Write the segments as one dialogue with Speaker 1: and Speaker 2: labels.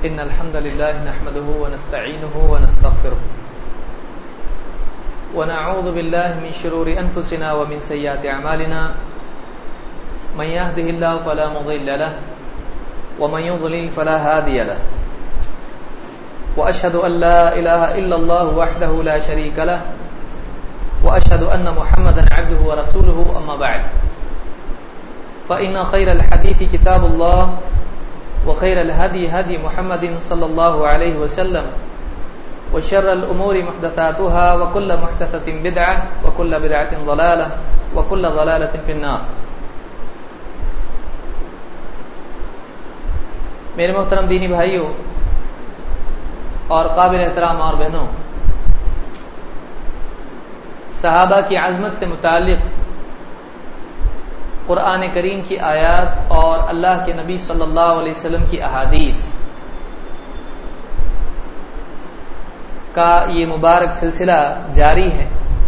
Speaker 1: إن الحمد لله نحمده ونستعينه ونستغفره ونعوذ بالله من شرور أنفسنا ومن سيئات أعمالنا من يهده الله فلا مضل له ومن يضلل فلا هادي له وأشهد أن لا إله إلا الله وحده لا شريك له وأشهد أن محمدا عبده ورسوله أما بعد فإن خير الحديث كتاب الله وخير الهدي هدي محمد صلى الله عليه وسلم وشر الأمور محدثاتها وكل محدثة بدعة وكل بدعة ضلالة وكل ضلالة في النار. میرے محترم دینی بھائیوں اور قابل احترام اور بہنوں، صحابہ کی عظمت سے متعلق قرآن کریم کی آیات اور اللہ کے نبی صلی اللہ علیہ وسلم کی احادیث کا یہ مبارک سلسلہ جاری ہے،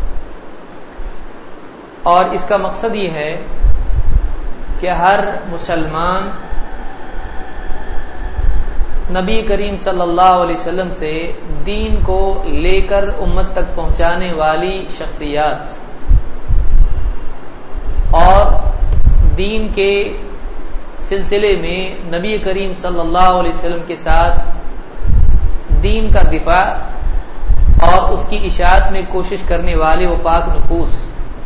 Speaker 1: اور اس کا مقصد یہ ہے کہ ہر مسلمان نبی کریم صلی اللہ علیہ وسلم سے دین کو لے کر امت تک پہنچانے والی شخصیات اور دین کے سلسلے میں نبی کریم صلی اللہ علیہ وسلم کے ساتھ دین کا دفاع اور اس کی اشاعت میں کوشش کرنے والے وہ پاک نفوس،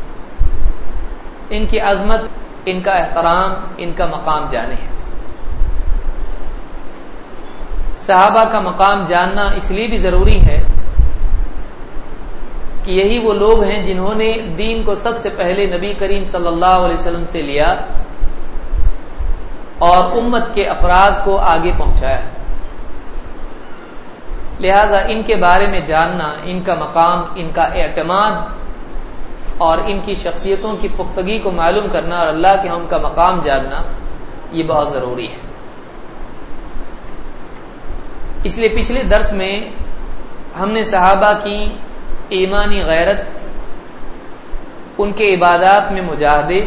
Speaker 1: ان کی عظمت، ان کا احترام، ان کا مقام جانے ہیں۔ صحابہ کا مقام جاننا اس لیے بھی ضروری ہے کہ یہی وہ لوگ ہیں جنہوں نے دین کو سب سے پہلے نبی کریم صلی اللہ علیہ وسلم سے لیا اور امت کے افراد کو آگے پہنچایا، لہذا ان کے بارے میں جاننا، ان کا مقام، ان کا اعتماد اور ان کی شخصیتوں کی پختگی کو معلوم کرنا اور اللہ کے ہم کا مقام جاننا یہ بہت ضروری ہے۔ اس لیے پچھلے درس میں ہم نے صحابہ کی ایمانی غیرت، ان کے عبادات میں مجاہدے،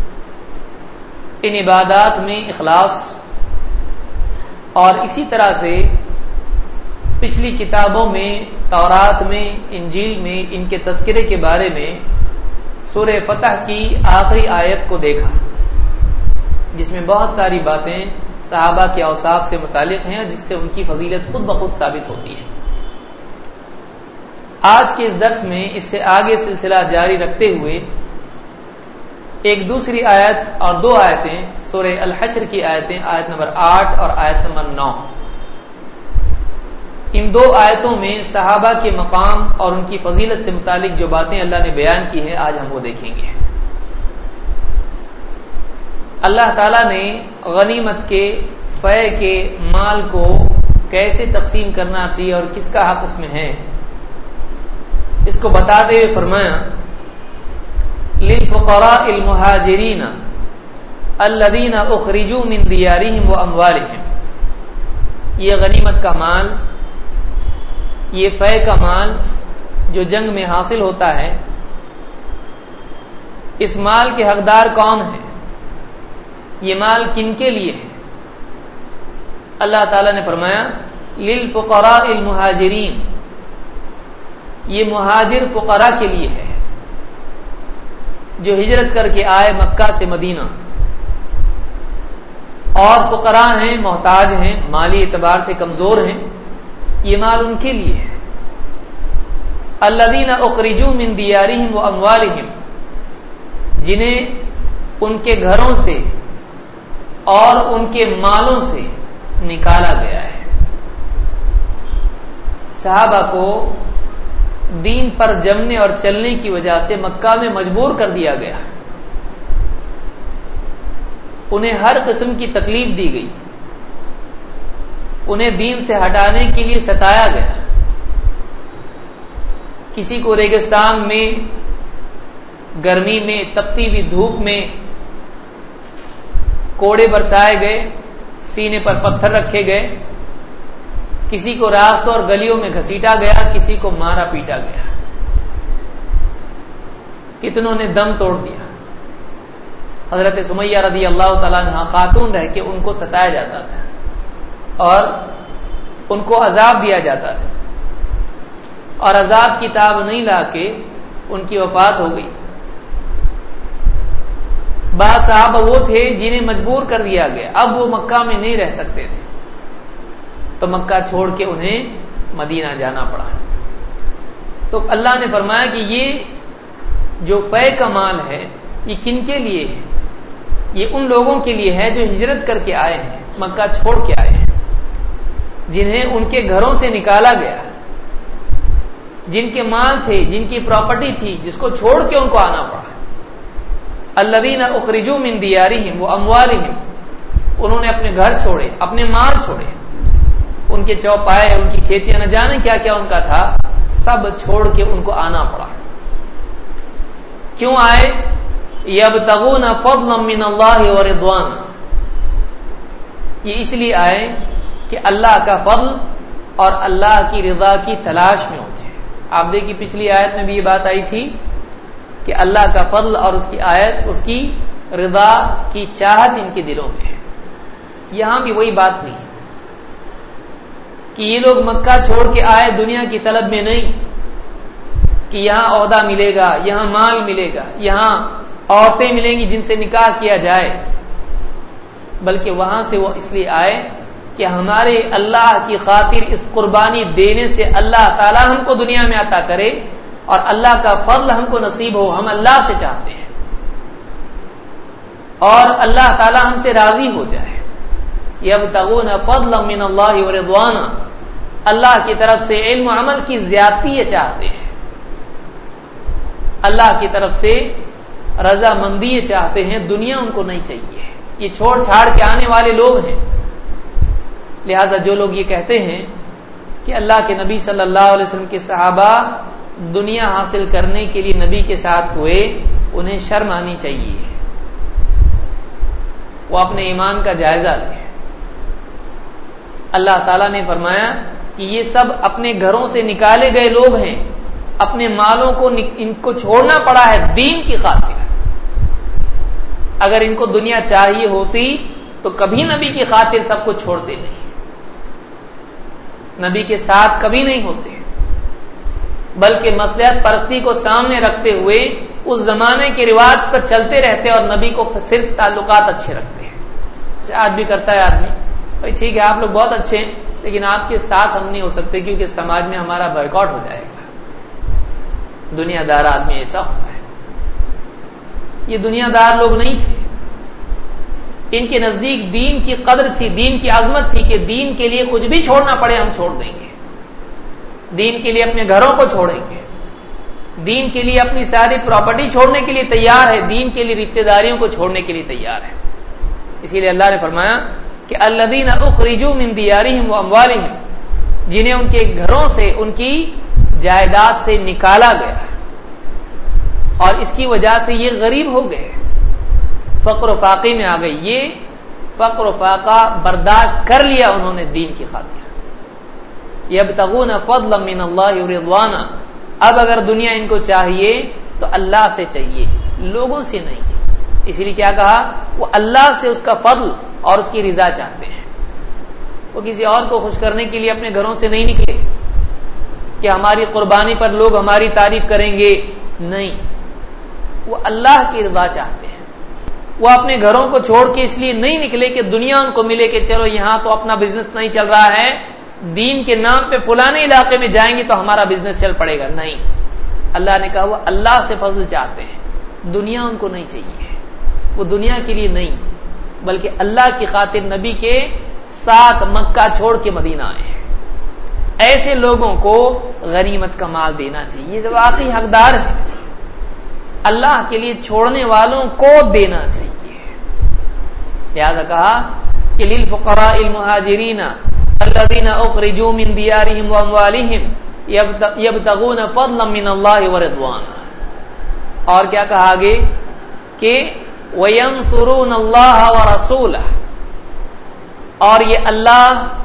Speaker 1: ان عبادات میں اخلاص، اور اسی طرح سے پچھلی کتابوں میں، تورات میں، انجیل میں ان کے تذکرے کے بارے میں سورہ فتح کی آخری آیت کو دیکھا، جس میں بہت ساری باتیں صحابہ کے اوصاف سے متعلق ہیں، جس سے ان کی فضیلت خود بخود ثابت ہوتی ہے۔ آج کے اس درس میں اس سے آگے سلسلہ جاری رکھتے ہوئے ایک دوسری آیت اور دو آیتیں، سورہ الحشر کی آیتیں، آیت نمبر 8 اور آیت نمبر 9، ان دو آیتوں میں صحابہ کے مقام اور ان کی فضیلت سے متعلق جو باتیں اللہ نے بیان کی ہیں، آج ہم وہ دیکھیں گے۔ اللہ تعالیٰ نے غنیمت کے، فے کے مال کو کیسے تقسیم کرنا چاہیے اور کس کا حق اس میں ہے، اس کو بتاتے ہوئے فرمایا للفقراء المہاجرین الذین اخرجوا من دیارہم واموالہم، یہ غنیمت کا مال، یہ فے کا مال جو جنگ میں حاصل ہوتا ہے، اس مال کے حقدار کون ہیں، یہ مال کن کے لیے ہے؟ اللہ تعالیٰ نے فرمایا للفقراء المہاجرین، یہ مہاجر فقراء کے لیے ہے جو ہجرت کر کے آئے مکہ سے مدینہ، اور فقراء ہیں، محتاج ہیں، مالی اعتبار سے کمزور ہیں، یہ مال ان کے لیے ہے۔ الذین اخرجوا من دیارہم واموالہم، جنہیں ان کے گھروں سے اور ان کے مالوں سے نکالا گیا ہے۔ صحابہ کو دین پر جمنے اور چلنے کی وجہ سے مکہ میں مجبور کر دیا گیا، انہیں ہر قسم کی تکلیف دی گئی، انہیں دین سے ہٹانے کے لیے ستایا گیا، کسی کو ریگستان میں، گرمی میں، تپتی ہوئی دھوپ میں کوڑے برسائے گئے، سینے پر پتھر رکھے گئے، کسی کو راستوں اور گلیوں میں گھسیٹا گیا، کسی کو مارا پیٹا گیا، کتنوں نے دم توڑ دیا۔ حضرت سمیہ رضی اللہ تعالیٰ عنہ خاتون رہ کے ان کو ستایا جاتا تھا، اور ان کو عذاب دیا جاتا تھا اور عذاب کی تاب نہیں لا کے ان کی وفات ہو گئی. بعض صحابہ وہ تھے جنہیں مجبور کر دیا گیا، اب وہ مکہ میں نہیں رہ سکتے تھے تو مکہ چھوڑ کے انہیں مدینہ جانا پڑا. تو اللہ نے فرمایا کہ یہ جو فے کا مال ہے یہ کن کے لیے ہے؟ یہ ان لوگوں کے لیے ہے جو ہجرت کر کے آئے ہیں، مکہ چھوڑ کے آئے ہیں، جنہیں ان کے گھروں سے نکالا گیا، جن کے مال تھے، جن کی پراپرٹی تھی، جس کو چھوڑ کے ان کو آنا پڑا. الذین اخرجوا من دیارہم واموالہم، انہوں نے اپنے گھر چھوڑے، اپنے مال چھوڑے، ان کے چوپائے، ان کی کھیتیاں، نہ جانے کیا کیا ان کا تھا، سب چھوڑ کے ان کو آنا پڑا. کیوں آئے؟ یبتغون فضلا من اللہ ورضوانا، یہ اس لیے آئے کہ اللہ کا فضل اور اللہ کی رضا کی تلاش میں ہوتے ہیں. آپ دیکھیے پچھلی آیت میں بھی یہ بات آئی تھی کہ اللہ کا فضل اور اس کی آیت، اس کی رضا کی چاہت ان کے دلوں میں ہے. یہاں بھی وہی بات نہیں کہ یہ لوگ مکہ چھوڑ کے آئے دنیا کی طلب میں نہیں کہ یہاں عہدہ ملے گا، یہاں مال ملے گا، یہاں عورتیں ملیں گی جن سے نکاح کیا جائے، بلکہ وہاں سے وہ اس لیے آئے کہ ہمارے اللہ کی خاطر اس قربانی دینے سے اللہ تعالی ہم کو دنیا میں عطا کرے اور اللہ کا فضل ہم کو نصیب ہو. ہم اللہ سے چاہتے ہیں اور اللہ تعالی ہم سے راضی ہو جائے. یبتغون فضلا من اللہ ورضوانا، اللہ کی طرف سے علم و عمل کی زیادتی یہ چاہتے ہیں، اللہ کی طرف سے رضا مندی یہ چاہتے ہیں، دنیا ان کو نہیں چاہیے. یہ چھوڑ چھاڑ کے آنے والے لوگ ہیں. لہذا جو لوگ یہ کہتے ہیں کہ اللہ کے نبی صلی اللہ علیہ وسلم کے صحابہ دنیا حاصل کرنے کے لیے نبی کے ساتھ ہوئے، انہیں شرم آنی چاہیے، وہ اپنے ایمان کا جائزہ لیں. اللہ تعالیٰ نے فرمایا کہ یہ سب اپنے گھروں سے نکالے گئے لوگ ہیں، اپنے مالوں کو ان کو چھوڑنا پڑا ہے دین کی خاطر. اگر ان کو دنیا چاہیے ہوتی تو کبھی نبی کی خاطر سب کو چھوڑتے نہیں، نبی کے ساتھ کبھی نہیں ہوتے، بلکہ مصلحت پرستی کو سامنے رکھتے ہوئے اس زمانے کے رواج پر چلتے رہتے اور نبی کو صرف تعلقات اچھے رکھتے ہیں. آج بھی کرتا ہے آدمی، بھائی ٹھیک ہے آپ لوگ بہت اچھے ہیں لیکن آپ کے ساتھ ہم نہیں ہو سکتے کیونکہ سماج میں ہمارا بائیکاٹ ہو جائے گا. دنیا دار آدمی ایسا ہوتا ہے. یہ دنیا دار لوگ نہیں تھے، ان کے نزدیک دین کی قدر تھی، دین کی عظمت تھی کہ دین کے لیے کچھ بھی چھوڑنا پڑے ہم چھوڑ دیں گے، دین کے لیے اپنے گھروں کو چھوڑیں گے، دین کے لیے اپنی ساری پراپرٹی چھوڑنے کے لیے تیار ہے، دین کے لیے رشتہ داریوں کو چھوڑنے کے لیے تیار ہے. اسی لیے اللہ نے فرمایا کہ الذین اخرجوا من دیارہم واموالہم، جنہیں ان کے گھروں سے، ان کی جائیداد سے نکالا گیا اور اس کی وجہ سے یہ غریب ہو گئے، فقر و فاقے میں آ گئی. یہ فقر و فاقہ برداشت کر لیا انہوں نے دین کی خاطر. یبتغون فضلا من اللہ ورضوانا، اب اگر دنیا ان کو چاہیے تو اللہ سے چاہیے، لوگوں سے نہیں. اسی لیے کیا کہا؟ وہ اللہ سے اس کا فضل اور اس کی رضا چاہتے ہیں. وہ کسی اور کو خوش کرنے کے لیے اپنے گھروں سے نہیں نکلے کہ ہماری قربانی پر لوگ ہماری تعریف کریں گے، نہیں، وہ اللہ کی رضا چاہتے ہیں. وہ اپنے گھروں کو چھوڑ کے اس لیے نہیں نکلے کہ دنیا ان کو ملے کہ چلو یہاں تو اپنا بزنس نہیں چل رہا ہے، دین کے نام پہ فلانے علاقے میں جائیں گے تو ہمارا بزنس چل پڑے گا. نہیں، اللہ نے کہا وہ اللہ سے فضل چاہتے ہیں، دنیا ان کو نہیں چاہیے. وہ دنیا کے لیے نہیں بلکہ اللہ کی خاطر نبی کے ساتھ مکہ چھوڑ کے مدینہ آئے ہیں. ایسے لوگوں کو غنیمت کا مال دینا چاہیے، یہ واقعی حقدار ہیں. اللہ کے لیے چھوڑنے والوں کو دینا چاہیے. لہذا کہا کہ للفقراء المہاجرین الذین اخرجوا من دیارہم واموالہم یبتغون فضلا من اللہ ورضوانا. اور کیا کہا آگے کہ وینصرون اللہ ورسولہ، اور یہ اللہ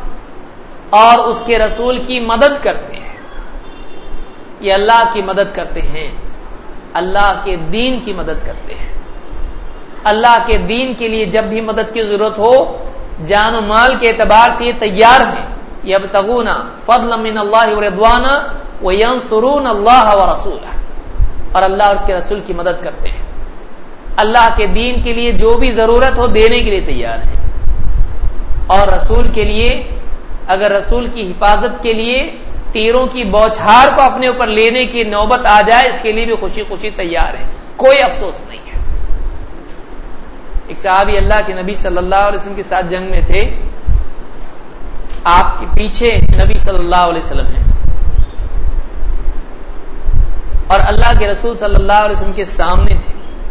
Speaker 1: اور اس کے رسول کی مدد کرتے ہیں. یہ اللہ کی مدد کرتے ہیں، اللہ کے دین کی مدد کرتے ہیں. اللہ کے دین کے لیے جب بھی مدد کی ضرورت ہو جان و مال کے اعتبار سے یہ تیار ہیں، یبتغون فضلا من اللہ ورضوانا وینصرون اللہ ورسولہ، اور اللہ اور اس کے رسول کی مدد کرتے ہیں، اللہ کے دین کے لیے جو بھی ضرورت ہو دینے کے لیے تیار ہیں، اور رسول کے لیے اگر رسول کی حفاظت کے لیے تیروں کی بوچھار کو اپنے اوپر لینے کی نوبت آ جائے اس کے لیے بھی خوشی خوشی تیار ہے، کوئی افسوس نہیں ہے۔ ایک صحابی اللہ کے نبی صلی اللہ علیہ وسلم کے ساتھ جنگ میں تھے، آپ کے پیچھے نبی صلی اللہ علیہ وسلم ہیں اور اللہ کے رسول صلی اللہ علیہ وسلم کے سامنے تھے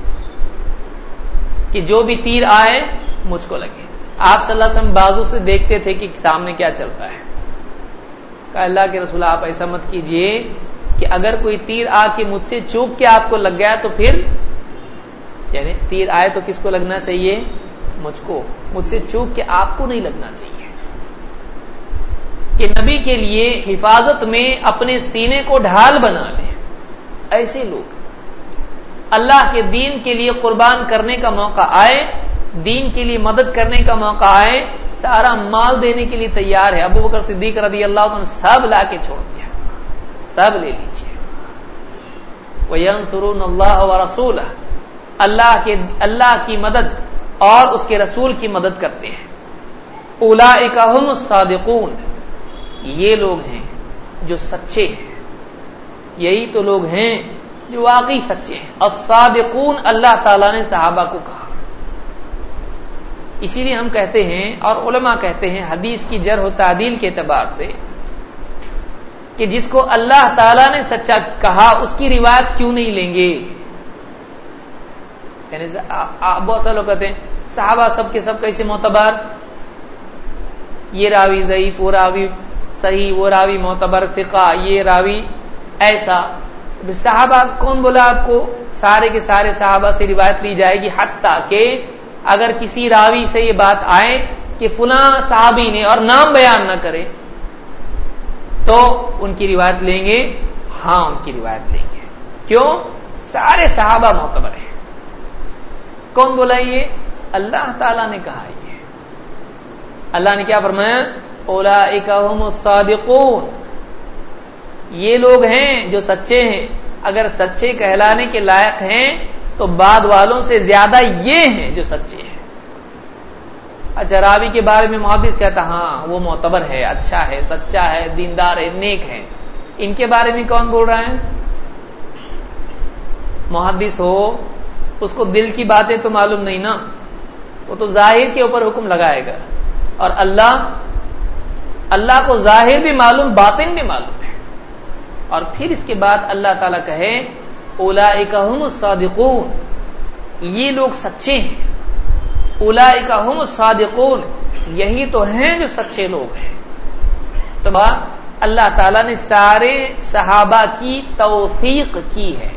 Speaker 1: کہ جو بھی تیر آئے مجھ کو لگے۔ آپ صلی اللہ علیہ وسلم بازو سے دیکھتے تھے کہ سامنے کیا چلتا ہے۔ کہا اللہ کے رسول آپ ایسا مت کیجئے کہ اگر کوئی تیر آ کے مجھ سے چوک کے آپ کو لگ گیا تو پھر یعنی تیر آئے تو کس کو لگنا چاہیے؟ مجھ کو، مجھ سے چوک کے آپ کو نہیں لگنا چاہیے۔ کہ نبی کے لیے حفاظت میں اپنے سینے کو ڈھال بنا لیں، ایسے لوگ اللہ کے دین کے لیے قربان کرنے کا موقع آئے، دین کے لیے مدد کرنے کا موقع آئے، سارا مال دینے کے لیے تیار ہے۔ ابو بکر صدیق رضی اللہ عنہ سب لا کے چھوڑ دیا، سب لے لیجیے۔ وَيَنْصُرُونَ اللَّهَ وَرَسُولَهُ، اللہ کی مدد اور اس کے رسول کی مدد کرتے ہیں۔ اولئک هم الصادقون، یہ لوگ ہیں جو سچے ہیں، یہی تو لوگ ہیں جو واقعی سچے ہیں۔ الصادقون اللہ تعالیٰ نے صحابہ کو کہا، اسی لیے ہم کہتے ہیں اور علماء کہتے ہیں حدیث کی جرح و تعدیل کے اعتبار سے کہ جس کو اللہ تعالیٰ نے سچا کہا اس کی روایت کیوں نہیں لیں گے؟ یعنی بہت سے لوگ کہتے ہیں صحابہ سب کے سب کیسے معتبر، یہ راوی ضعیف، وہ راوی صحیح، وہ راوی معتبر ثقہ، یہ راوی ایسا۔ صحابہ کون بولا آپ کو؟ سارے کے سارے صحابہ سے روایت لی جائے گی، حتیٰ کہ اگر کسی راوی سے یہ بات آئے کہ فلاں صحابی نے اور نام بیان نہ کرے تو ان کی روایت لیں گے؟ ہاں ان کی روایت لیں گے۔ کیوں؟ سارے صحابہ معتبر ہیں۔ کون بولا یہ؟ اللہ تعالیٰ نے کہا یہ۔ اللہ نے کیا فرمایا؟ اولئک هم الصادقون، یہ لوگ ہیں جو سچے ہیں۔ اگر سچے کہلانے کے لائق ہیں تو بعد والوں سے زیادہ یہ ہیں جو سچے ہیں۔ اچھا راوی کے بارے میں محدث کہتا ہاں وہ معتبر ہے، اچھا ہے، سچا ہے، دیندار ہے، نیک ہے، ان کے بارے میں کون بول رہا ہے؟ محدث ہو اس کو دل کی باتیں تو معلوم نہیں نا، وہ تو ظاہر کے اوپر حکم لگائے گا، اور اللہ کو ظاہر بھی معلوم، باطن بھی معلوم ہے۔ اور پھر اس کے بعد اللہ تعالیٰ کہے اولئک هم الصادقون، یہ لوگ سچے ہیں۔ اولئک هم الصادقون، یہی تو ہیں جو سچے لوگ ہیں۔ تو اللہ تعالیٰ نے سارے صحابہ کی توثیق کی ہے،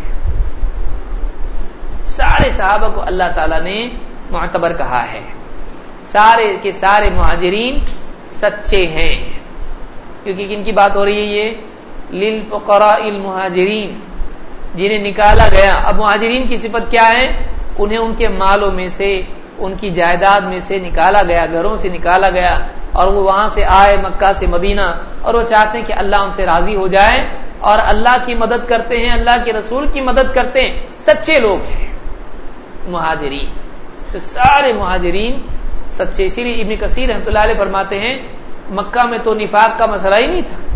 Speaker 1: سارے صحابہ کو اللہ تعالیٰ نے معتبر کہا ہے، سارے کے سارے مہاجرین سچے ہیں۔ کیونکہ کن کی بات ہو رہی ہے؟ یہ للفقراء المہاجرین، جنہیں نکالا گیا۔ اب مہاجرین کی صفت کیا ہے؟ انہیں ان کے مالوں میں سے، ان کی جائیداد میں سے نکالا گیا، گھروں سے نکالا گیا، اور وہ وہاں سے آئے مکہ سے مدینہ، اور وہ چاہتے ہیں کہ اللہ ان سے راضی ہو جائے اور اللہ کی مدد کرتے ہیں، اللہ کے رسول کی مدد کرتے ہیں، سچے لوگ ہیں مہاجرین۔ تو سارے مہاجرین سچے۔ اسی لیے ابن کثیر رحمۃ اللہ علیہ فرماتے ہیں مکہ میں تو نفاق کا مسئلہ ہی نہیں تھا،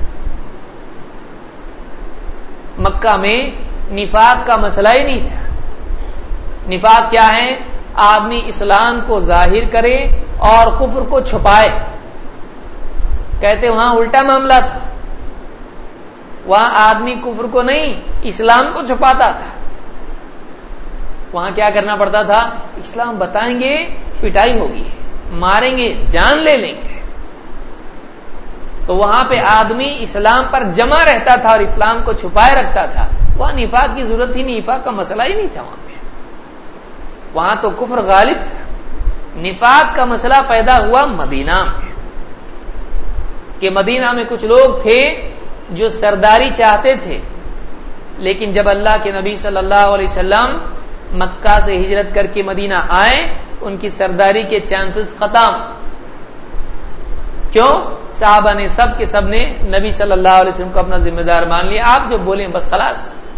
Speaker 1: مکہ میں نفاق کا مسئلہ ہی نہیں تھا۔ نفاق کیا ہے؟ آدمی اسلام کو ظاہر کرے اور کفر کو چھپائے۔ کہتے وہاں الٹا معاملہ تھا، وہاں آدمی کفر کو نہیں اسلام کو چھپاتا تھا۔ وہاں کیا کرنا پڑتا تھا؟ اسلام بتائیں گے پٹائی ہوگی، ماریں گے، جان لے لیں گے۔ تو وہاں پہ آدمی اسلام پر جمع رہتا تھا اور اسلام کو چھپائے رکھتا تھا، وہاں نفاق کی ضرورت ہی نہیں، نفاق کا مسئلہ ہی نہیں تھا وہاں پہ۔ وہاں تو کفر غالب تھا۔ نفاق کا مسئلہ پیدا ہوا مدینہ میں، کہ مدینہ میں کچھ لوگ تھے جو سرداری چاہتے تھے، لیکن جب اللہ کے نبی صلی اللہ علیہ وسلم مکہ سے ہجرت کر کے مدینہ آئے، ان کی سرداری کے چانسز ختم۔ کیوں؟ صحابہ نے سب کے سب نے نبی صلی اللہ علیہ وسلم کو اپنا ذمہ دار مان لیا، آپ جو بولیں بس خلاص۔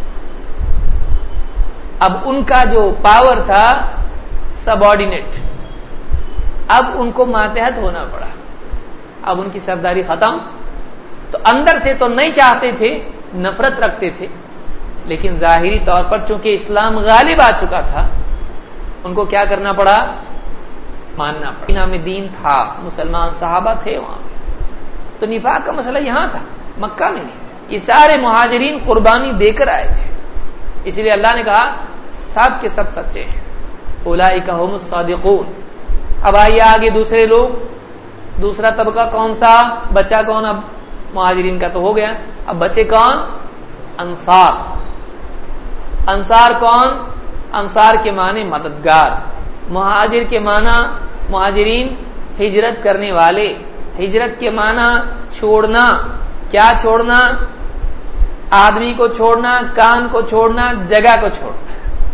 Speaker 1: اب ان کا جو پاور تھا سبارڈینیٹ، اب ان کو ماتحت ہونا پڑا، اب ان کی سرداری ختم۔ تو اندر سے تو نہیں چاہتے تھے، نفرت رکھتے تھے، لیکن ظاہری طور پر چونکہ اسلام غالب آ چکا تھا، ان کو کیا کرنا پڑا؟ ماننا پڑا۔ نام دین تھا، مسلمان صحابہ تھے وہاں پہ، تو نفاق کا مسئلہ یہاں تھا، مکہ میں نہیں۔ یہ سارے مہاجرین قربانی دے کر آئے تھے، اس لیے اللہ نے کہا سب کے سب سچے ہیں، اولئک هم الصادقون۔ اب آئیے آگے دوسرے لوگ، دوسرا طبقہ کون سا بچا؟ کون؟ اب مہاجرین کا تو ہو گیا، اب بچے کون؟ انصار۔ انصار کون؟ انصار کے معنی مددگار، مہاجر کے معنی مہاجرین ہجرت کرنے والے، ہجرت کے معنی چھوڑنا۔ کیا چھوڑنا؟ آدمی کو چھوڑنا، کام کو چھوڑنا، جگہ کو چھوڑنا۔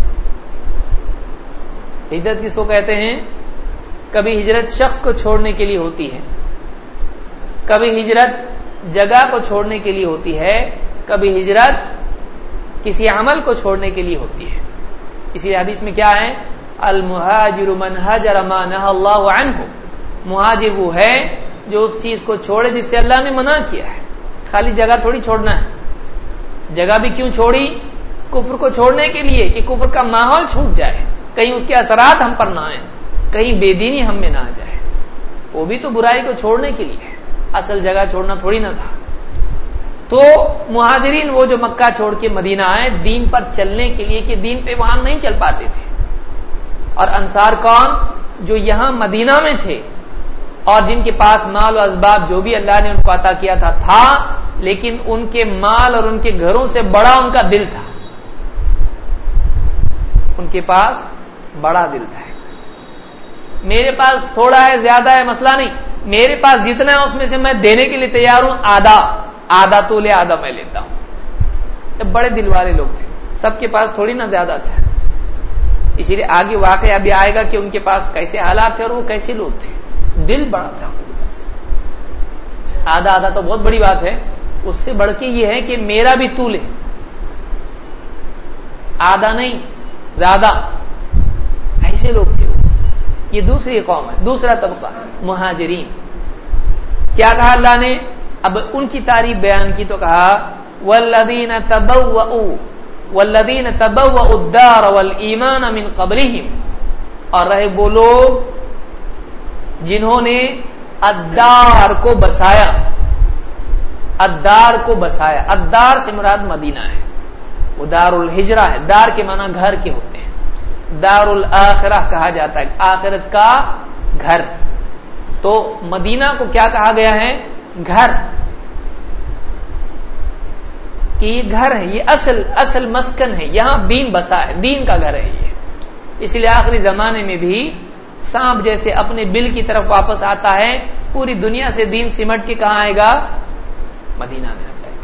Speaker 1: ہجرت کس کو کہتے ہیں؟ کبھی ہجرت شخص کو چھوڑنے کے لیے ہوتی ہے، کبھی ہجرت جگہ کو چھوڑنے کے لیے ہوتی ہے، کبھی ہجرت کسی عمل کو چھوڑنے کے لیے ہوتی ہے۔ اسی حدیث میں کیا ہے؟ المہاجر من ہجر ما نہى اللہ عنہ، مہاجر وہ ہے جو اس چیز کو چھوڑے جس سے اللہ نے منع کیا ہے۔ خالی جگہ تھوڑی چھوڑنا ہے، جگہ بھی کیوں چھوڑی؟ کفر کو چھوڑنے کے لیے کہ کفر کا ماحول چھوٹ جائے، کہیں اس کے اثرات ہم پر نہ آئیں، کہیں بے دینی ہم میں نہ آ جائے، وہ بھی تو برائی کو چھوڑنے کے لیے ہے، اصل جگہ چھوڑنا تھوڑی نہ تھا۔ تو مہاجرین وہ جو مکہ چھوڑ کے مدینہ آئے دین پر چلنے کے لیے کہ دین پہ وہاں نہیں چل پاتے تھے، اور انصار کون؟ جو یہاں مدینہ میں تھے اور جن کے پاس مال و اسباب جو بھی اللہ نے ان کو عطا کیا تھا، لیکن ان کے مال اور ان کے گھروں سے بڑا ان کا دل تھا، ان کے پاس بڑا دل تھا۔ میرے پاس تھوڑا ہے زیادہ ہے مسئلہ نہیں، میرے پاس جتنا ہے اس میں سے میں دینے کے لیے تیار ہوں، آدھا تو لے آدھا میں لیتا ہوں۔ بڑے دل والے لوگ تھے، سب کے پاس تھوڑی نہ زیادہ تھا، اسی لیے آگے واقعہ بھی آئے گا کہ ان کے پاس کیسے حالات تھے اور وہ کیسے لوگ تھے۔ دل بڑا تھا ان کے پاس، آدھا تو بہت بڑی بات ہے، اس سے بڑھ کے یہ ہے کہ میرا بھی تو لے، آدھا نہیں زیادہ، ایسے لوگ تھے وہ۔ یہ دوسری قوم ہے، دوسرا طبقہ مہاجرین۔ کیا کہا اللہ نے؟ اب ان کی تعریف بیان کی تو کہا والذین تبوؤوا الدار والایمان من قبلہم، اور رہے وہ لوگ جنہوں نے الدار کو بسایا، الدار کو بسایا، الدار سے مراد مدینہ ہے، وہ دار الہجرہ ہے، دار کے معنی گھر کے ہوتے ہیں، دار الاخرہ کہا جاتا ہے، آخرت کا گھر۔ تو مدینہ کو کیا کہا گیا ہے؟ گھر، کہ یہ گھر ہے، یہ اصل مسکن ہے، یہاں دین بسا ہے، دین کا گھر ہے یہ۔ اس لیے آخری زمانے میں بھی سانپ جیسے اپنے بل کی طرف واپس آتا ہے، پوری دنیا سے دین سمٹ کے کہاں آئے گا؟ مدینہ میں آ جائے گا،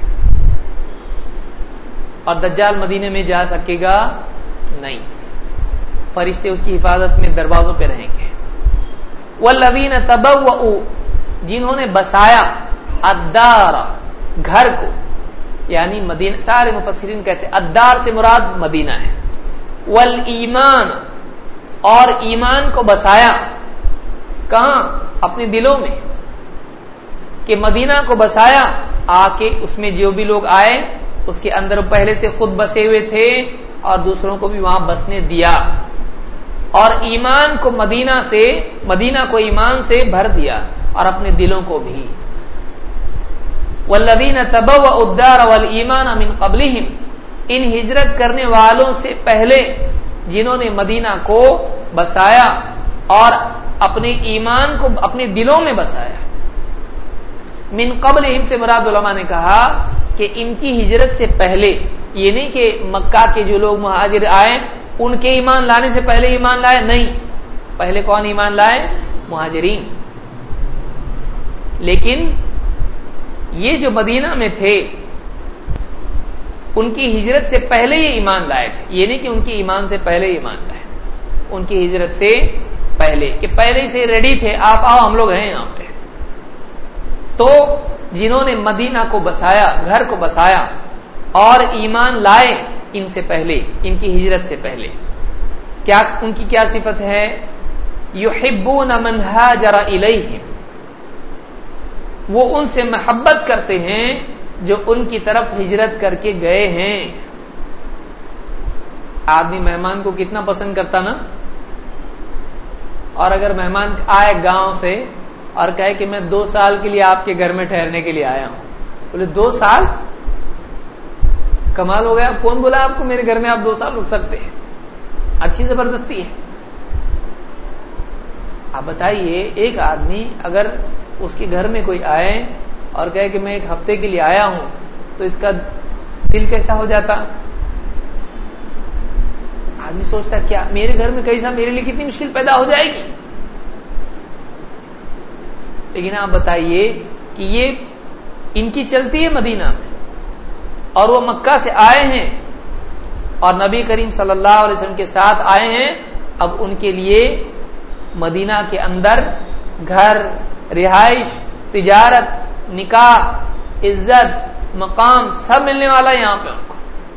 Speaker 1: اور دجال مدینے میں جا سکے گا نہیں، فرشتے اس کی حفاظت میں دروازوں پہ رہیں گے۔ والذین تبوؤوا، جنہوں نے بسایا، الدار گھر کو، یعنی مدینہ، سارے مفسرین کہتے ہیں الدار سے مراد مدینہ ہے، والایمان، اور ایمان کو بسایا کہاں؟ اپنے دلوں میں، کہ مدینہ کو بسایا، آ کے اس میں جو بھی لوگ آئے اس کے اندر پہلے سے خود بسے ہوئے تھے اور دوسروں کو بھی وہاں بسنے دیا، اور ایمان کو مدینہ کو ایمان سے بھر دیا، اور اپنے دلوں کو بھی۔ والذین تبوؤوا الدار والایمان من قبلہم، ان ہجرت کرنے والوں سے پہلے جنہوں نے مدینہ کو بسایا اور اپنے ایمان کو اپنے دلوں میں بسایا۔ من قبلہم سے مراد علماء نے کہا کہ ان کی ہجرت سے پہلے، یہ نہیں کہ مکہ کے جو لوگ مہاجر آئے ان کے ایمان لانے سے پہلے ایمان لائے، نہیں، پہلے کون ایمان لائے؟ مہاجرین۔ لیکن یہ جو مدینہ میں تھے ان کی ہجرت سے پہلے یہ ایمان لائے تھے، یہ نہیں کہ ان کی ایمان سے پہلے ایمان لائے، ان کی ہجرت سے پہلے، کہ پہلے سے ریڈی تھے، آپ آؤ ہم لوگ ہیں یہاں پہ، تو جنہوں نے مدینہ کو بسایا، گھر کو بسایا اور ایمان لائے ان سے پہلے، ان کی ہجرت سے پہلے، کیا ان کی کیا صفت ہے؟ یحبون من ہاجر الیہم، وہ ان سے محبت کرتے ہیں جو ان کی طرف ہجرت کر کے گئے ہیں۔ آدمی مہمان کو کتنا پسند کرتا نا؟ اور اگر مہمان آئے گاؤں سے اور کہے کہ میں 2 سال کے لیے آپ کے گھر میں ٹھہرنے کے لیے آیا ہوں، بولے 2 سال؟ کمال ہو گیا، کون بولا آپ کو میرے گھر میں آپ 2 سال رک سکتے ہیں؟ اچھی زبردستی ہے۔ آپ بتائیے ایک آدمی اگر اس کے گھر میں کوئی آئے اور کہے کہ میں 1 ہفتے کے لیے آیا ہوں تو اس کا دل کیسا ہو جاتا؟ آدمی سوچتا کیا میرے گھر میں کیسا، میرے لیے کتنی مشکل پیدا ہو جائے گی۔ لیکن آپ بتائیے کہ یہ ان کی چلتی ہے مدینہ میں، اور وہ مکہ سے آئے ہیں اور نبی کریم صلی اللہ علیہ وسلم کے ساتھ آئے ہیں۔ اب ان کے لیے مدینہ کے اندر گھر، رہائش، تجارت، نکاح، عزت، مقام سب ملنے والا ہے یہاں پہ ان کو۔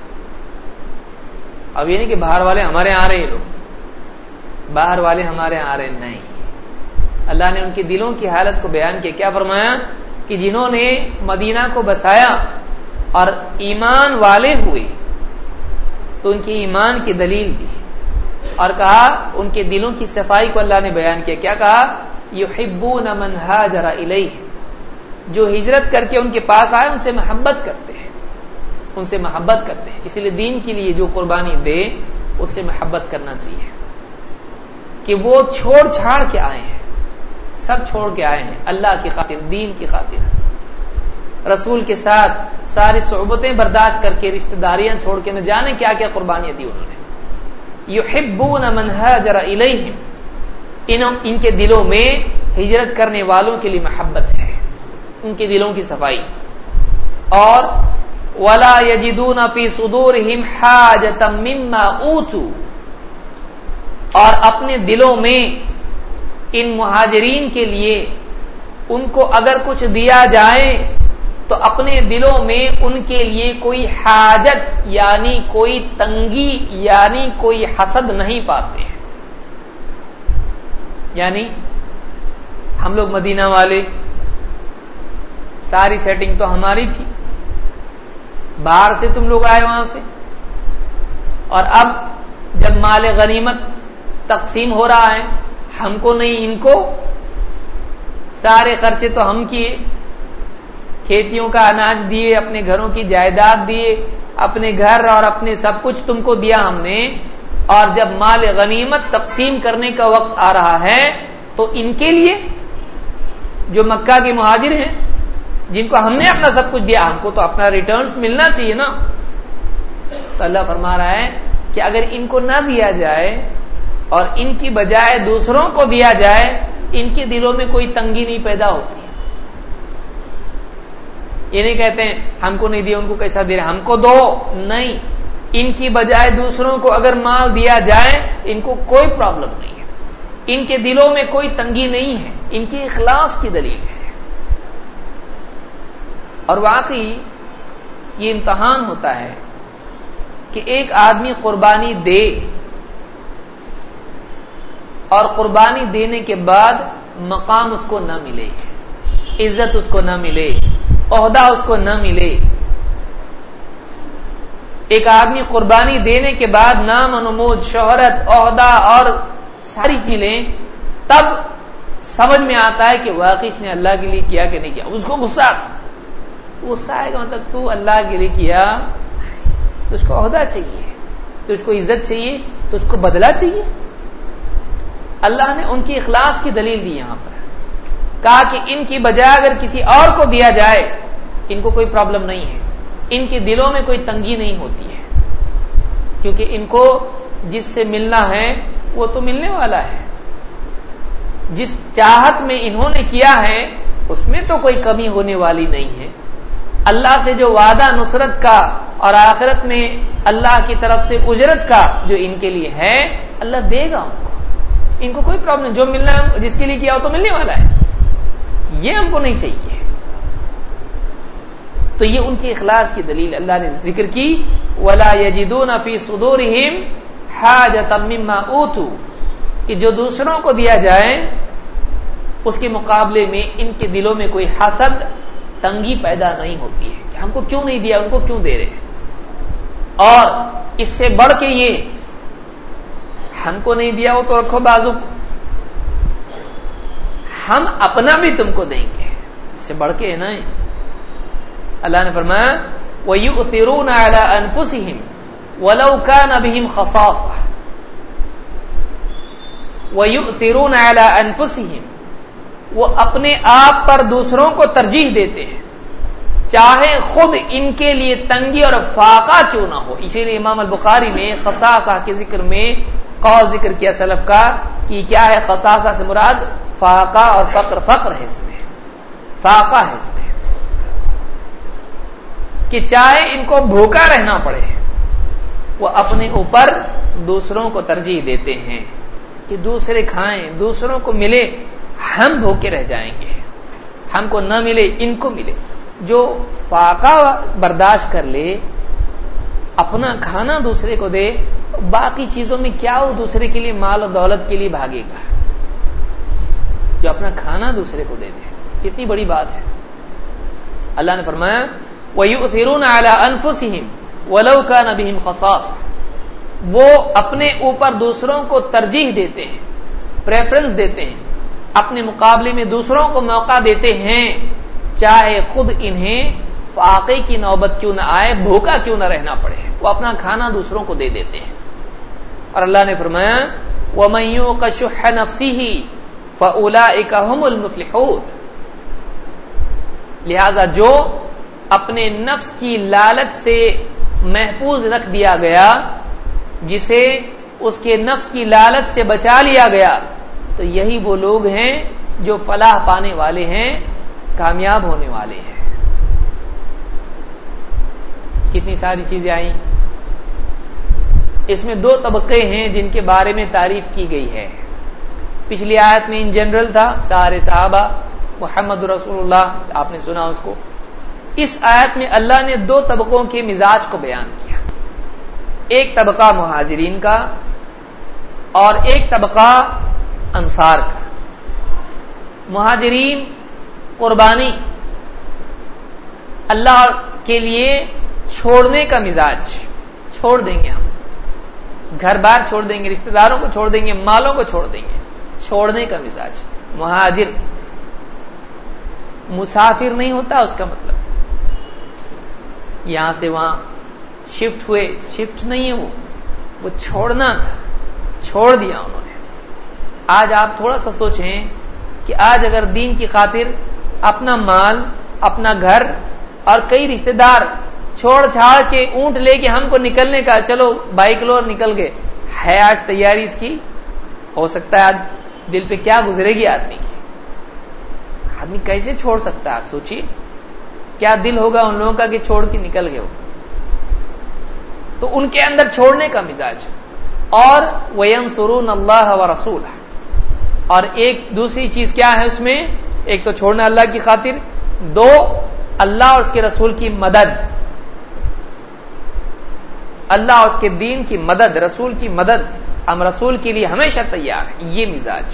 Speaker 1: اب یہ نہیں کہ باہر والے ہمارے آ رہے ہیں، لوگ باہر والے ہمارے آ رہے نہیں۔ اللہ نے ان کے دلوں کی حالت کو بیان کیا، کیا فرمایا کہ جنہوں نے مدینہ کو بسایا اور ایمان والے ہوئے تو ان کی ایمان کی دلیل دی، اور کہا ان کے دلوں کی صفائی کو اللہ نے بیان کیا، کیا کہا؟ یحبون من ہاجر الیہ، جو ہجرت کر کے ان کے پاس آئے ان سے محبت کرتے ہیں، ان سے محبت کرتے ہیں۔ اس لیے دین کے لیے جو قربانی دے اس سے محبت کرنا چاہیے، کہ وہ چھوڑ چھاڑ کے آئے ہیں، سب چھوڑ کے آئے ہیں اللہ کی خاطر، دین کی خاطر، رسول کے ساتھ ساری صحبتیں برداشت کر کے، رشتہ داریاں چھوڑ کے، نہ جانے کیا کیا قربانیاں دی انہوں نے۔ یحبون من ہاجر الیہم، ان کے دلوں میں ہجرت کرنے والوں کے لیے محبت ہے، ان کے دلوں کی صفائی۔ اور ولا یجدون فی صدورہم حاجۃ مما اوتوا، اور اپنے دلوں میں ان مہاجرین کے لیے ان کو اگر کچھ دیا جائے تو اپنے دلوں میں ان کے لیے کوئی حاجت یعنی کوئی تنگی یعنی کوئی حسد نہیں پاتے ہیں۔ یعنی ہم لوگ مدینہ والے، ساری سیٹنگ تو ہماری تھی، باہر سے تم لوگ آئے وہاں سے، اور اب جب مال غنیمت تقسیم ہو رہا ہے، ہم کو نہیں ان کو، سارے خرچے تو ہم کیے، کھیتیوں کا اناج دیے، اپنے گھروں کی جائیداد دیے، اپنے گھر اور اپنے سب کچھ تم کو دیا ہم نے، اور جب مال غنیمت تقسیم کرنے کا وقت آ رہا ہے تو ان کے لیے جو مکہ کے مہاجر ہیں، جن کو ہم نے اپنا سب کچھ دیا، ہم کو تو اپنا ریٹرنز ملنا چاہیے نا۔ تو اللہ فرما رہا ہے کہ اگر ان کو نہ دیا جائے اور ان کی بجائے دوسروں کو دیا جائے، ان کے دلوں میں کوئی تنگی نہیں پیدا ہوتی۔ یہ نہیں کہتے ہیں ہم کو نہیں دیا ان کو کیسا دے رہے، ہم کو دو، نہیں، ان کی بجائے دوسروں کو اگر مال دیا جائے ان کو کوئی پرابلم نہیں ہے، ان کے دلوں میں کوئی تنگی نہیں ہے، ان کی اخلاص کی دلیل ہے۔ اور واقعی یہ امتحان ہوتا ہے کہ ایک آدمی قربانی دے اور قربانی دینے کے بعد مقام اس کو نہ ملے، عزت اس کو نہ ملے، عہدہ اس کو نہ ملے۔ ایک آدمی قربانی دینے کے بعد نام و نمود، شہرت، عہدہ اور ساری چیزیں، تب سمجھ میں آتا ہے کہ واقعی اس نے اللہ کے لیے کیا کہ نہیں کیا۔ اس کو غصہ آئے گا، مطلب تو اللہ کے لیے کیا، تو اس کو عہدہ چاہیے، تو اس کو عزت چاہیے، تو اس کو بدلہ چاہیے۔ اللہ نے ان کی اخلاص کی دلیل دی یہاں پر، کہا کہ ان کی بجائے اگر کسی اور کو دیا جائے ان کو کوئی پرابلم نہیں ہے، ان کے دلوں میں کوئی تنگی نہیں ہوتی ہے، کیونکہ ان کو جس سے ملنا ہے وہ تو ملنے والا ہے، جس چاہت میں انہوں نے کیا ہے اس میں تو کوئی کمی ہونے والی نہیں ہے۔ اللہ سے جو وعدہ نصرت کا اور آخرت میں اللہ کی طرف سے اجرت کا جو ان کے لیے ہے، اللہ دے گا ان کو کوئی پرابلم، جو ملنا ہے جس کے لیے کیا ہو تو ملنے والا ہے، یہ ہم کو نہیں چاہیے۔ تو یہ ان کے اخلاص کی دلیل اللہ نے ذکر کی، وَلَا يَجِدُونَ فِي صُدُورِهِمْ حَاجَةً مِّمَّا أُوتُوا، کہ جو دوسروں کو دیا جائے اس کے مقابلے میں ان کے دلوں میں کوئی حسد، تنگی پیدا نہیں ہوتی ہے کہ ہم کو کیوں نہیں دیا، ان کو کیوں دے رہے ہیں۔ اور اس سے بڑھ کے یہ ہم کو نہیں دیا وہ تو رکھو بازو، ہم اپنا بھی تم کو دیں گے، اس سے بڑھ کے نہیں۔ اللہ نے فرمایا وَيُؤْثِرُونَ عَلَىٰ أَنفُسِهِمْ وَلَوْ كَانَ بِهِمْ خَصَاصَةٌ، وَيُؤْثِرُونَ عَلَىٰ أَنفُسِهِمْ، وہ اپنے آپ پر دوسروں کو ترجیح دیتے ہیں چاہے خود ان کے لیے تنگی اور فاقہ کیوں نہ ہو۔ اسی لیے امام البخاری نے خصاصہ کے ذکر میں قول ذکر کیا سلف کا کہ کیا ہے، خصاصہ سے مراد فاقہ اور فقر، فقر ہے اس میں، فاقہ ہے اس میں، کہ چاہے ان کو بھوکا رہنا پڑے وہ اپنے اوپر دوسروں کو ترجیح دیتے ہیں کہ دوسرے کھائیں، دوسروں کو ملے، ہم بھوکے رہ جائیں گے، ہم کو نہ ملے ان کو ملے۔ جو فاقہ برداشت کر لے، اپنا کھانا دوسرے کو دے، باقی چیزوں میں کیا وہ دوسرے کے لیے مال و دولت کے لیے بھاگے گا؟ جو اپنا کھانا دوسرے کو دے دے، کتنی بڑی بات ہے۔ اللہ نے فرمایا وَيُؤْثِرُونَ عَلَىٰ أَنفُسِهِمْ وَلَوْ كَانَ بِهِمْ خَصَاصَةٌ، وہ اپنے اوپر دوسروں کو ترجیح دیتے ہیں، پریفرنس دیتے ہیں، اپنے مقابلے میں دوسروں کو موقع دیتے ہیں چاہے خود انہیں فاقے کی نوبت کیوں نہ آئے، بھوکا کیوں نہ رہنا پڑے، وہ اپنا کھانا دوسروں کو دے دیتے ہیں۔ اور اللہ نے فرمایا وَمَن يُوقَ شُحَّ نَفْسِهِ فَأُولَٰئِكَ هُمُ الْمُفْلِحُونَ، لہذا جو اپنے نفس کی لالچ سے محفوظ رکھ دیا گیا، جسے اس کے نفس کی لالچ سے بچا لیا گیا، تو یہی وہ لوگ ہیں جو فلاح پانے والے ہیں، کامیاب ہونے والے ہیں۔ کتنی ساری چیزیں آئیں، اس میں دو طبقے ہیں جن کے بارے میں تعریف کی گئی ہے۔ پچھلی آیت میں ان جنرل تھا، سارے صحابہ، محمد رسول اللہ، آپ نے سنا اس کو۔ اس آیت میں اللہ نے دو طبقوں کے مزاج کو بیان کیا، ایک طبقہ مہاجرین کا اور ایک طبقہ انصار کا۔ مہاجرین قربانی، اللہ کے لیے چھوڑنے کا مزاج، چھوڑ دیں گے، ہم گھر بار چھوڑ دیں گے، رشتہ داروں کو چھوڑ دیں گے، مالوں کو چھوڑ دیں گے، چھوڑنے کا مزاج۔ مہاجر مسافر نہیں ہوتا اس کا مطلب، یہاں سے وہاں شفٹ ہوئے، شفٹ نہیں ہے، وہ چھوڑنا تھا، چھوڑ دیا انہوں نے۔ آج آپ تھوڑا سا سوچیں کہ آج اگر دین کی خاطر اپنا مال، اپنا گھر اور کئی رشتہ دار چھوڑ چھاڑ کے اونٹ لے کے ہم کو نکلنے کا، چلو بائک لو اور نکل گئے، ہے آج تیاری اس کی؟ ہو سکتا ہے آج دل پہ کیا گزرے گی آدمی کی، آدمی کیسے چھوڑ سکتا ہے؟ آپ سوچیے کیا دل ہوگا ان لوگوں کا کہ چھوڑ کے نکل گئے ہو۔ تو ان کے اندر چھوڑنے کا مزاج، اور وَيَنصُرُونَ اللَّهَ وَرَسُولَهُ، اور ایک دوسری چیز کیا ہے اس میں؟ ایک تو چھوڑنا اللہ کی خاطر، دو اللہ اور اس کے رسول کی مدد، اللہ اور اس کے دین کی مدد، رسول کی مدد، ہم رسول کے لیے ہمیشہ تیار ہیں، یہ مزاج۔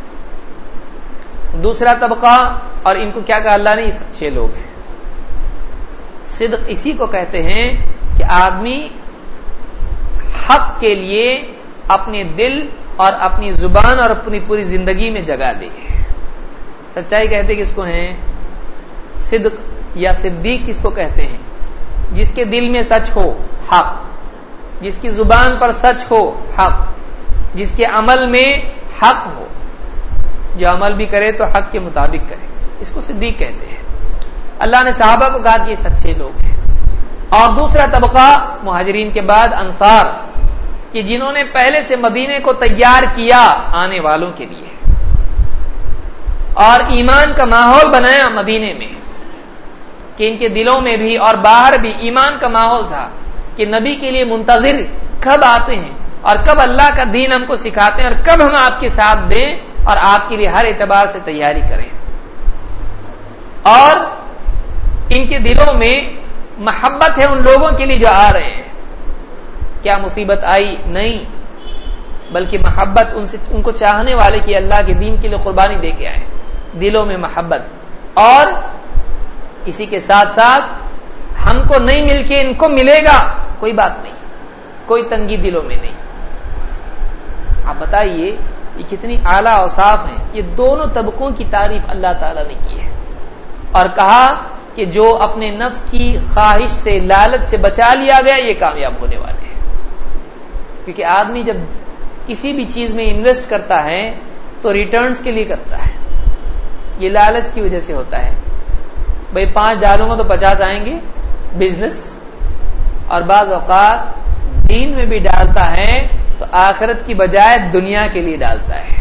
Speaker 1: دوسرا طبقہ، اور ان کو کیا کہا اللہ نے؟ یہ سچے لوگ ہیں۔ صدق اسی کو کہتے ہیں کہ آدمی حق کے لیے اپنے دل اور اپنی زبان اور اپنی پوری زندگی میں جگہ دے۔ سچائی کہتے کس کو ہیں؟ صدق یا صدیق کس کو کہتے ہیں؟ جس کے دل میں سچ ہو، حق، جس کی زبان پر سچ ہو، حق، جس کے عمل میں حق ہو، جو عمل بھی کرے تو حق کے مطابق کرے، اس کو صدیق کہتے ہیں۔ اللہ نے صحابہ کو کہا کہ یہ سچے لوگ ہیں۔ اور دوسرا طبقہ مہاجرین کے بعد انصار، کہ جنہوں نے پہلے سے مدینے کو تیار کیا آنے والوں کے لیے، اور ایمان کا ماحول بنایا مدینے میں، کہ ان کے دلوں میں بھی اور باہر بھی ایمان کا ماحول تھا کہ نبی کے لیے منتظر کب آتے ہیں اور کب اللہ کا دین ہم کو سکھاتے ہیں اور کب ہم آپ کے ساتھ دیں اور آپ کے لیے ہر اعتبار سے تیاری کریں۔ اور ان کے دلوں میں محبت ہے ان لوگوں کے لیے جو آ رہے ہیں. کیا مصیبت آئی؟ نہیں، بلکہ محبت ان کو چاہنے والے کی اللہ کے دین کے لیے قربانی دے کے آئے، دلوں میں محبت. اور اسی کے ساتھ ساتھ ہم کو نہیں مل کے ان کو ملے گا، کوئی بات نہیں، کوئی تنگی دلوں میں نہیں. آپ بتائیے یہ کتنی اعلیٰ اوصاف ہیں. یہ دونوں طبقوں کی تعریف اللہ تعالیٰ نے کی ہے اور کہا کہ جو اپنے نفس کی خواہش سے، لالچ سے بچا لیا گیا، یہ کامیاب ہونے والے ہیں. کیونکہ آدمی جب کسی بھی چیز میں انویسٹ کرتا ہے تو ریٹرنز کے لیے کرتا ہے. یہ لالچ کی وجہ سے ہوتا ہے. بھئی 5 ڈالوں گا تو 50 آئیں گے، بزنس. اور بعض اوقات دین میں بھی ڈالتا ہے تو آخرت کی بجائے دنیا کے لیے ڈالتا ہے.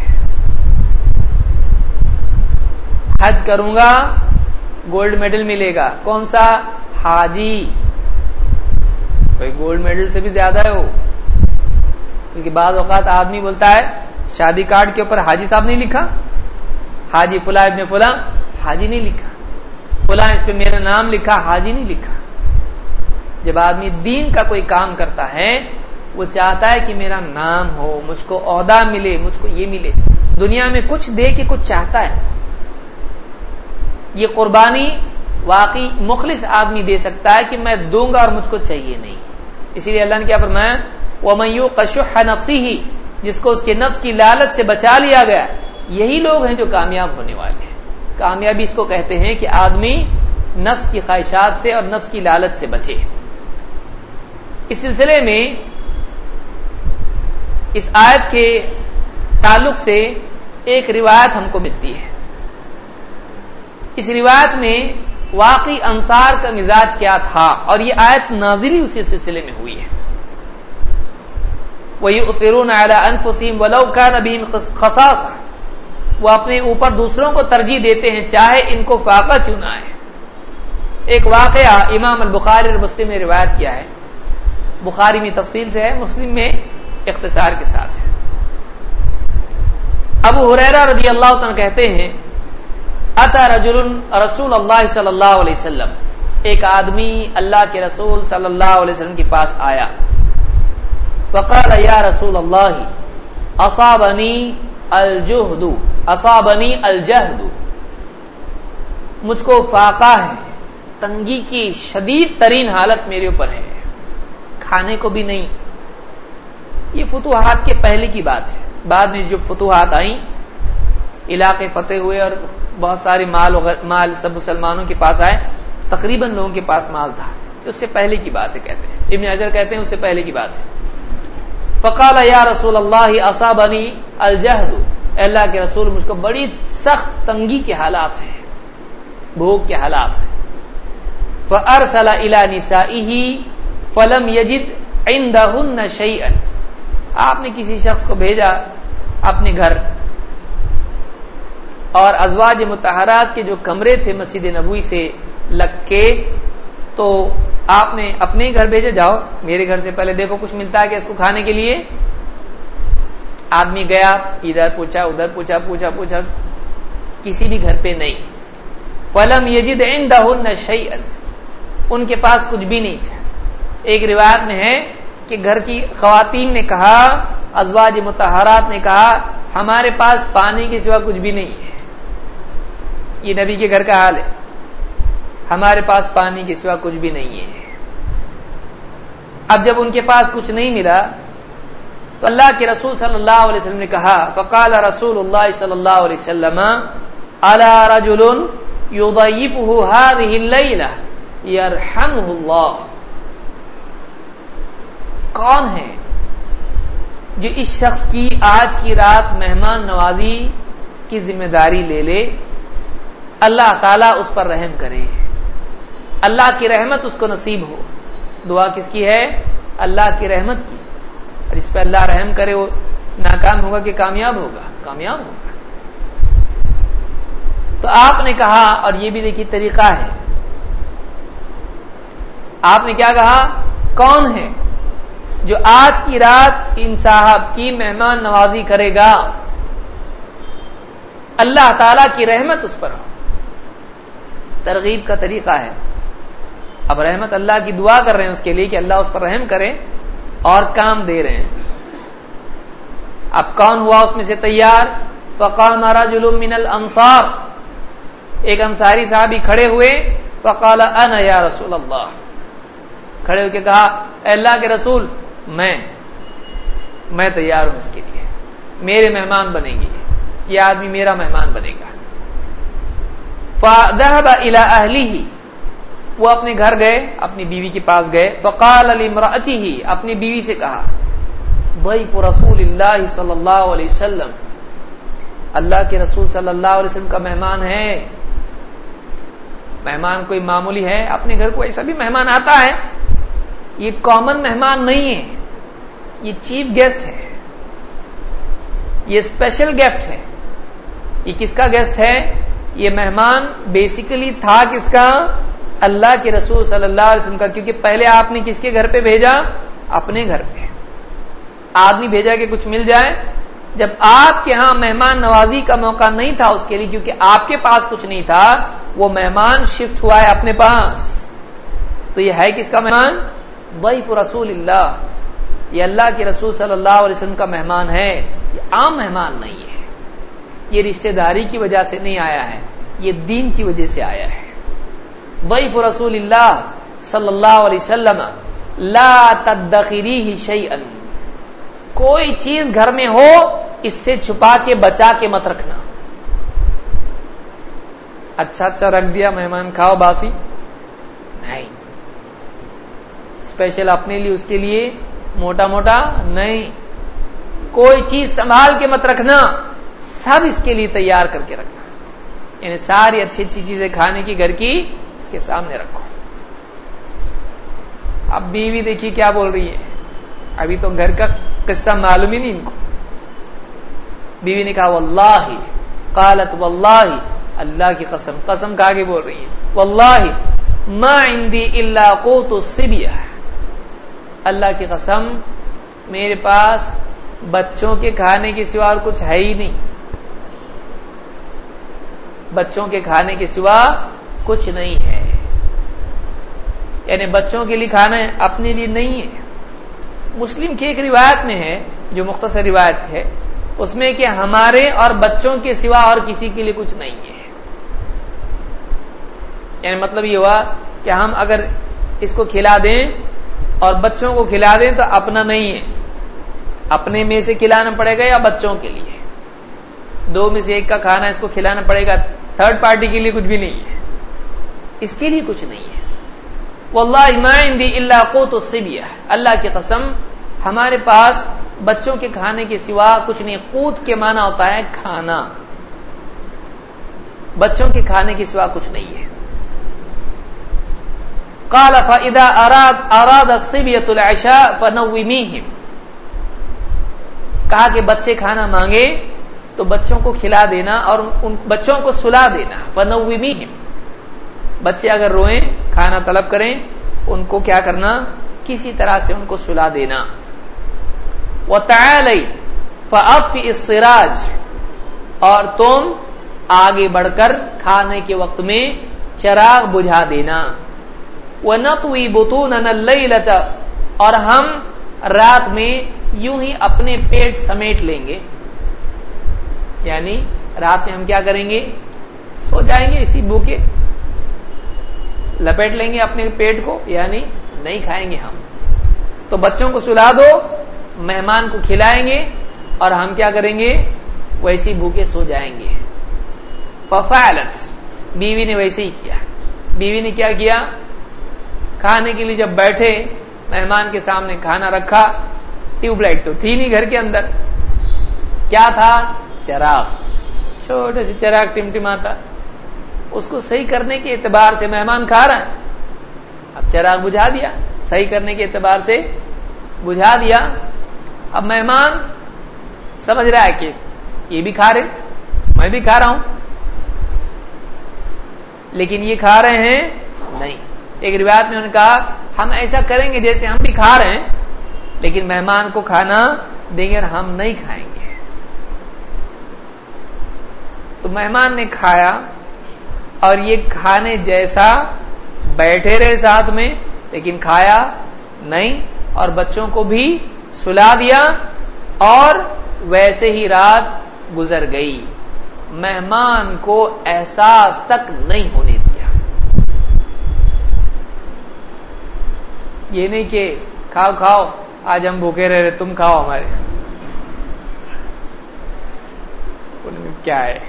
Speaker 1: حج کروں گا گولڈ میڈل ملے گا، کون سا؟ حاجی. کوئی گولڈ میڈل سے بھی زیادہ ہے وہ. کیونکہ بعض اوقات آدمی بولتا ہے شادی کارڈ کے اوپر حاجی صاحب نہیں لکھا، حاجی فلاں ابن فلاں، حاجی نہیں لکھا. فلاں اس پہ میرا نام لکھا، حاجی نہیں لکھا. جب آدمی دین کا کوئی کام کرتا ہے وہ چاہتا ہے کہ میرا نام ہو، مجھ کو عہدہ ملے، مجھ کو یہ ملے. دنیا میں کچھ دے کے کچھ چاہتا ہے. یہ قربانی واقعی مخلص آدمی دے سکتا ہے کہ میں دوں گا اور مجھ کو چاہیے نہیں. اسی لیے اللہ نے کیا فرمایا؟ وَمَن يُوقَ شُحَّ نَفْسِهِ، جس کو اس کے نفس کی لالچ سے بچا لیا گیا، یہی لوگ ہیں جو کامیاب ہونے والے ہیں. کامیابی اس کو کہتے ہیں کہ آدمی نفس کی خواہشات سے اور نفس کی لالچ سے بچے. اس سلسلے میں اس آیت کے تعلق سے ایک روایت ہم کو ملتی ہے. اس روایت میں واقعی انصار کا مزاج کیا تھا، اور یہ آیت نازل ہی اسی سلسلے میں ہوئی ہے. وَيُؤْثِرُونَ عَلَىٰ أَنفُسِهِمْ وَلَوْ كَانَ بِهِمْ خَصَاصَةٌ، وہ اپنے اوپر دوسروں کو ترجیح دیتے ہیں چاہے ان کو فاقہ کیوں نہ آئے. ایک واقعہ امام البخاری اور مسلم نے روایت کیا ہے. بخاری میں تفصیل سے ہے، مسلم میں اختصار کے ساتھ ہے. ابو ہریرہ رضی اللہ عنہ کہتے ہیں اتی رجل رسول اللہ صلی اللہ علیہ وسلم، ایک آدمی اللہ کے رسول صلی اللہ علیہ وسلم کے پاس آیا. فقال یا رسول اللہ اصابنی الجہد، مجھ کو فاقہ ہے، تنگی کی شدید ترین حالت میرے اوپر ہے، کھانے کو بھی نہیں. یہ فتوحات کے پہلے کی بات ہے. بعد میں جو فتوحات آئیں، علاقے فتح ہوئے اور بہت سارے مال سب مسلمانوں کے پاس آئے، تقریباً لوگوں کے پاس مال تھا. اس سے پہلے کی بات ہے کہتے ہیں. ابن حجر کہتے ہیں اس سے پہلے کی بات ہے. فقال یا رسول اللہ اصابنی الجہد، اللہ کے رسول مجھ کو بڑی سخت تنگی کے حالات ہیں، بھوک کے حالات ہیں. فارسل الى نسائه فلم يجد عندهن شيئا، آپ نے کسی شخص کو بھیجا اپنے گھر، اور ازواج مطہرات کے جو کمرے تھے مسجد نبوی سے لگ کے، تو آپ نے اپنے گھر بھیجے، جاؤ میرے گھر سے پہلے دیکھو کچھ ملتا ہے کہ اس کو کھانے کے لیے. آدمی گیا، ادھر پوچھا ادھر پوچھا، کسی بھی گھر پہ نہیں. فلم یجد عندهن شیئا، ان کے پاس کچھ بھی نہیں تھا. ایک روایت میں ہے کہ گھر کی خواتین نے کہا، ازواج مطہرات نے کہا، ہمارے پاس پانی کے سوا کچھ بھی نہیں ہے. یہ نبی کے گھر کا حال ہے، ہمارے پاس پانی کے سوا کچھ بھی نہیں ہے. اب جب ان کے پاس کچھ نہیں ملا تو اللہ کے رسول صلی اللہ علیہ وسلم نے کہا، فقال رسول اللہ صلی اللہ علیہ وسلم الا رجل یضیفه هذه الليلة یرحمه اللہ، کون ہے جو اس شخص کی آج کی رات مہمان نوازی کی ذمہ داری لے لے، اللہ تعالیٰ اس پر رحم کرے، اللہ کی رحمت اس کو نصیب ہو. دعا کس کی ہے؟ اللہ کی رحمت کی. اور اس پہ اللہ رحم کرے وہ ناکام ہوگا کہ کامیاب ہوگا؟ کامیاب ہوگا. تو آپ نے کہا، اور یہ بھی دیکھیے طریقہ ہے، آپ نے کیا کہا؟ کون ہے جو آج کی رات ان صاحب کی مہمان نوازی کرے گا، اللہ تعالی کی رحمت اس پر ہو. ترغیب کا طریقہ ہے. اب رحمت اللہ کی دعا کر رہے ہیں اس کے لیے کہ اللہ اس پر رحم کرے، اور کام دے رہے ہیں. اب کون ہوا اس میں سے تیار؟ فقام رجل من الانصار، ایک انصاری صحابی کھڑے ہوئے. فقال انا یا رسول اللہ، کھڑے ہو کے کہا اے اللہ کے رسول میں تیار ہوں اس کے لیے، میرے مہمان بنیں گے، یہ آدمی میرا مہمان بنے گا. فذهب الى اهله، وہ اپنے گھر گئے، اپنی بیوی کے پاس گئے. فقال لامرأته، اپنی بیوی سے کہا ضیف رسول اللہ صلی اللہ علیہ وسلم، اللہ کے رسول صلی اللہ علیہ وسلم کا مہمان ہے. مہمان کوئی معمولی ہے؟ اپنے گھر کو ایسا بھی مہمان آتا ہے، یہ کامن مہمان نہیں ہے، یہ چیف گیسٹ ہے، یہ اسپیشل گیسٹ ہے. یہ کس کا گیسٹ ہے؟ یہ مہمان بیسیکلی تھا کس کا؟ اللہ کے رسول صلی اللہ علیہ وسلم کا، کیونکہ پہلے آپ نے کس کے گھر پہ بھیجا؟ اپنے گھر پہ. آدمی بھیجا کہ کچھ مل جائے. جب آپ کے ہاں مہمان نوازی کا موقع نہیں تھا اس کے لیے، کیونکہ آپ کے پاس کچھ نہیں تھا، وہ مہمان شفٹ ہوا ہے اپنے پاس، تو یہ ہے کس کا مہمان؟ ضیف رسول اللہ، یہ اللہ کے رسول صلی اللہ علیہ وسلم کا مہمان ہے، یہ عام مہمان نہیں ہے. یہ رشتہ داری کی وجہ سے نہیں آیا ہے، یہ دین کی وجہ سے آیا ہے. ضیف رسول اللہ صلی اللہ علیہ وسلم لا تدخریہ شیئا، کوئی چیز گھر میں ہو اس سے چھپا کے بچا کے مت رکھنا. اچھا رکھ دیا مہمان کھاؤ باسی نہیں، اسپیشل اپنے لیے اس کے لیے موٹا نہیں. کوئی چیز سنبھال کے مت رکھنا، سب اس کے لیے تیار کر کے رکھنا. یعنی ساری اچھی چیزیں کھانے کی گھر کی اس کے سامنے رکھو. اب بیوی دیکھیے کیا بول رہی ہے، ابھی تو گھر کا قصہ معلوم ہی نہیں ان کو. بیوی نے کہا واللہ، قالت واللہ، اللہ کی قسم، قسم کھا کے بول رہی ہے، واللہ ما عندي الا قوت الصبیہ، اللہ کی قسم میرے پاس بچوں کے کھانے کے سوا اور کچھ ہے ہی نہیں. بچوں کے کھانے کے سوا کچھ نہیں ہے، یعنی بچوں کے لیے کھانا ہے، اپنے لیے نہیں ہے. مسلم کی ایک روایت میں ہے، جو مختصر روایت ہے، اس میں کہ ہمارے اور بچوں کے سوا اور کسی کے لیے کچھ نہیں ہے. یعنی مطلب یہ ہوا کہ ہم اگر اس کو کھلا دیں اور بچوں کو کھلا دیں تو اپنا نہیں ہے، اپنے میں سے کھلانا پڑے گا یا بچوں کے لیے، دو میں سے ایک کا کھانا اس کو کھلانا پڑے گا. تھرڈ پارٹی کے لیے کچھ بھی نہیں ہے، اس کے لیے کچھ نہیں ہے. واللہ ما عندي الا قوت الصبیہ، اللہ کی قسم ہمارے پاس بچوں کے کھانے کے سوا کچھ نہیں. قوت کے معنی ہوتا ہے کھانا، بچوں کے کھانے کے سوا کچھ نہیں ہے. قال فاذا اراد الصبیۃ العشاء فنومیہم، کہا کہ بچے کھانا مانگے تو بچوں کو کھلا دینا اور ان بچوں کو سلا دینا. فنومیہم، بچے اگر روئیں کھانا طلب کریں ان کو کیا کرنا؟ کسی طرح سے ان کو سلا دینا. وتعالی فاطفئ السراج، اور تم آگے بڑھ کر کھانے کے وقت میں چراغ بجھا دینا. ونطوی بطوننا اللیلۃ، اور ہم رات میں یوں ہی اپنے پیٹ سمیٹ لیں گے. یعنی رات میں ہم کیا کریں گے؟ سو جائیں گے اسی بھوکے، لپیٹ لیں گے اپنے پیٹ کو، یعنی نہیں کھائیں گے ہم. تو بچوں کو سلا دو، مہمان کو کھلائیں گے اور ہم کیا کریں گے؟ ویسے بھوکے سو جائیں گے. ففعلت، بیوی نے ویسے ہی کیا. بیوی نے کیا کیا؟ کھانے کے لیے جب بیٹھے مہمان کے سامنے کھانا رکھا، ٹیوب لائٹ تو تھی نہیں گھر کے اندر، کیا تھا؟ چراغ، چھوٹے سے چراغ ٹمٹماتا. اس کو صحیح کرنے کے اعتبار سے مہمان کھا رہا ہے، اب چراغ بجھا دیا، صحیح کرنے کے اعتبار سے بجھا دیا. اب مہمان سمجھ رہا ہے کہ یہ بھی کھا رہے، میں بھی کھا رہا ہوں، لیکن یہ کھا رہے ہیں نہیں. ایک روایت میں انہوں نے کہا ہم ایسا کریں گے جیسے ہم بھی کھا رہے ہیں، لیکن مہمان کو کھانا دیں گے اور ہم نہیں کھائیں گے. تو مہمان نے کھایا اور یہ کھانے جیسا بیٹھے رہے ساتھ میں لیکن کھایا نہیں، اور بچوں کو بھی سلا دیا، اور ویسے ہی رات گزر گئی، مہمان کو احساس تک نہیں ہونے دیا۔ یہ نہیں کہ کھاؤ کھاؤ آج ہم بھوکے رہ رہے تم کھاؤ ہمارے، کیا ہے،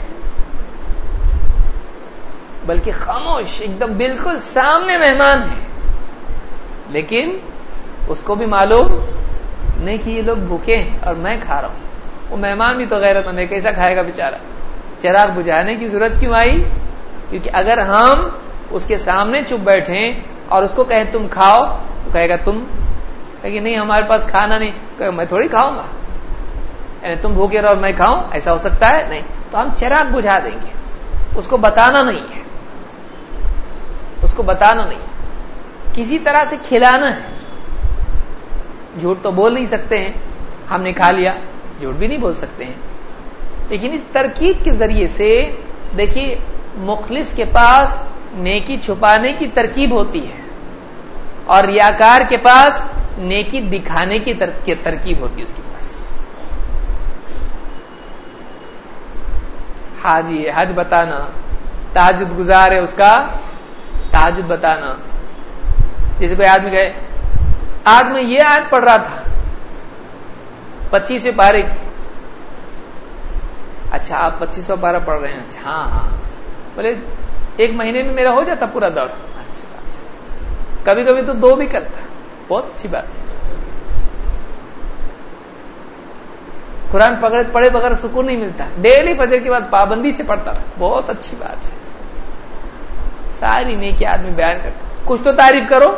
Speaker 1: بلکہ خاموش ایک دم بالکل سامنے مہمان ہے، لیکن اس کو بھی معلوم نہیں کہ یہ لوگ بھوکے ہیں اور میں کھا رہا ہوں۔ وہ مہمان بھی تو غیرت مند ہے، کیسا کھائے گا بیچارہ؟ چراغ بجھانے کی ضرورت کیوں آئی؟ کیونکہ اگر ہم اس کے سامنے چپ بیٹھیں اور اس کو کہیں تم کھاؤ، تو کہے گا تم، کہ نہیں ہمارے پاس کھانا نہیں، کہ میں تھوڑی کھاؤں گا، یعنی تم بھوکے رہو اور میں کھاؤں، ایسا ہو سکتا ہے؟ نہیں۔ تو ہم چراغ بجھا دیں گے، اس کو بتانا نہیں ہے، اس کو بتانا نہیں، کسی طرح سے کھلانا ہے۔ جھوٹ تو بول نہیں سکتے ہیں، ہم نے کھا لیا، جھوٹ بھی نہیں بول سکتے ہیں، لیکن اس ترکیب کے ذریعے سے دیکھیے مخلص کے پاس نیکی چھپانے کی ترکیب ہوتی ہے، اور ریاکار کے پاس نیکی دکھانے کی ترکیب ہوتی ہے اس کے پاس۔ حاجی ہے، حج بتانا، تہجد گزار ہے، اس کا تہجد بتانا۔ جیسے کوئی آدمی کہے آج میں یہ آیت پڑھ رہا تھا 25ویں پارے کی، اچھا آپ 25واں پارہ پڑھ رہے ہیں، اچھا ہاں ہاں، بولے ایک مہینے میں میرا ہو جاتا پورا دور، اچھی بات ہے، کبھی کبھی تو 2 بھی کرتا، بہت اچھی بات ہے۔ قرآن پڑھے بغیر سکون نہیں ملتا، ڈیلی فجر کے بعد پابندی سے پڑھتا تھا، بہت اچھی بات ہے۔ ساری نیکی آدمی بیان کرتا، کچھ تو تعریف کرو،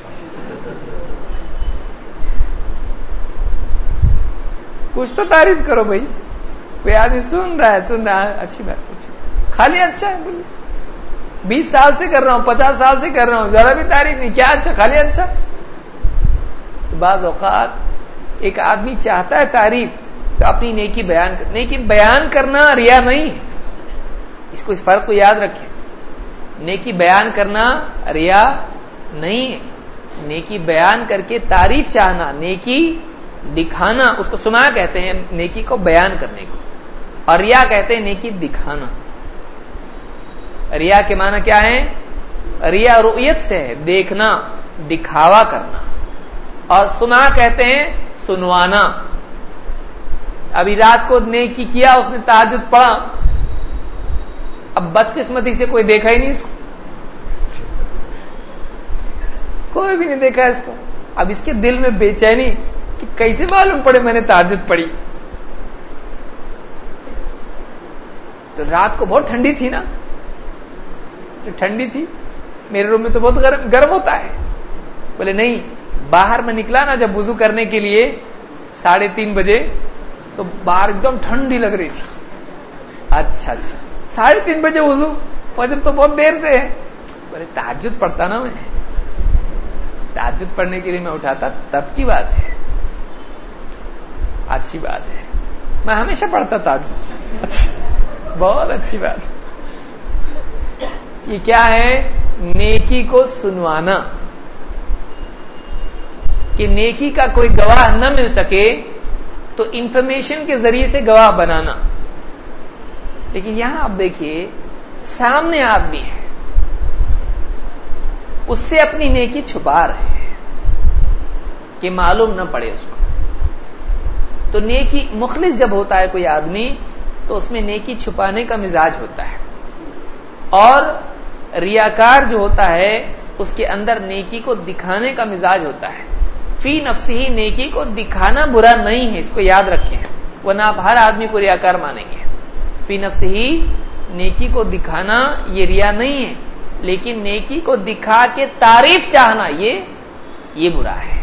Speaker 1: کچھ تو تعریف کرو بھائی، کوئی آدمی سن رہا ہے، اچھی بات ہے، خالی اچھا ہے، بولے 20 سال سے کر رہا ہوں، 50 سال سے کر رہا ہوں، ذرا بھی تعریف نہیں، کیا اچھا، خالی اچھا۔ تو بعض اوقات ایک آدمی چاہتا ہے تعریف تو اپنی نیکی بیان کر، نیکی بیان کرنا ریا نہیں ہے، اس فرق کو یاد رکھیں، نیکی بیان کرنا ریا نہیں ہے، نیکی بیان کر کے تعریف چاہنا، نیکی دکھانا، اس کو سما کہتے ہیں نیکی کو بیان کرنے کو، اور ریا کہتے ہیں نیکی دکھانا۔ ریا کے معنی کیا ہے؟ ریا رؤیت سے ہے، دیکھنا، دکھاوا کرنا، اور سما کہتے ہیں سنوانا۔ ابھی رات کو نیکی کیا، اس نے تہجد پڑھا، اب بدقسمتی سے کوئی دیکھا ہی نہیں اس کو، کوئی بھی نہیں دیکھا اس کو، اب اس کے دل میں بے چینی کہ کیسے معلوم پڑے میں نے تہجد پڑھی؟ تو رات کو بہت ٹھنڈی تھی نا، ٹھنڈی تھی، میرے روم میں تو بہت گرم ہوتا ہے، بولے نہیں، باہر میں نکلا نا جب وضو کرنے کے لیے 3:30 بجے، تو باہر ایک دم ٹھنڈی لگ رہی تھی، اچھا 3:30 بجے وضو، فجر تو بہت دیر سے ہے، بولے تہجد پڑھتا نا، میں تہجد پڑھنے کے لیے میں اٹھاتا تب کی بات ہے، اچھی بات ہے، میں ہمیشہ پڑھتا تہجد، بہت اچھی بات ہے۔ یہ کیا ہے؟ نیکی کو سنوانا، کہ نیکی کا کوئی گواہ نہ مل سکے تو انفارمیشن کے ذریعے سے گواہ بنانا۔ لیکن یہاں آپ دیکھیے سامنے آدمی ہے، اس سے اپنی نیکی چھپا رہے ہیں کہ معلوم نہ پڑے اس کو۔ تو نیکی، مخلص جب ہوتا ہے کوئی آدمی تو اس میں نیکی چھپانے کا مزاج ہوتا ہے، اور ریاکار جو ہوتا ہے اس کے اندر نیکی کو دکھانے کا مزاج ہوتا ہے۔ فی نفس ہی نیکی کو دکھانا برا نہیں ہے، اس کو یاد رکھیں، ورنہ آپ ہر آدمی کو ریاکار مانیں گے۔ فی نفس ہی نیکی کو دکھانا یہ ریا نہیں ہے، لیکن نیکی کو دکھا کے تعریف چاہنا یہ برا ہے۔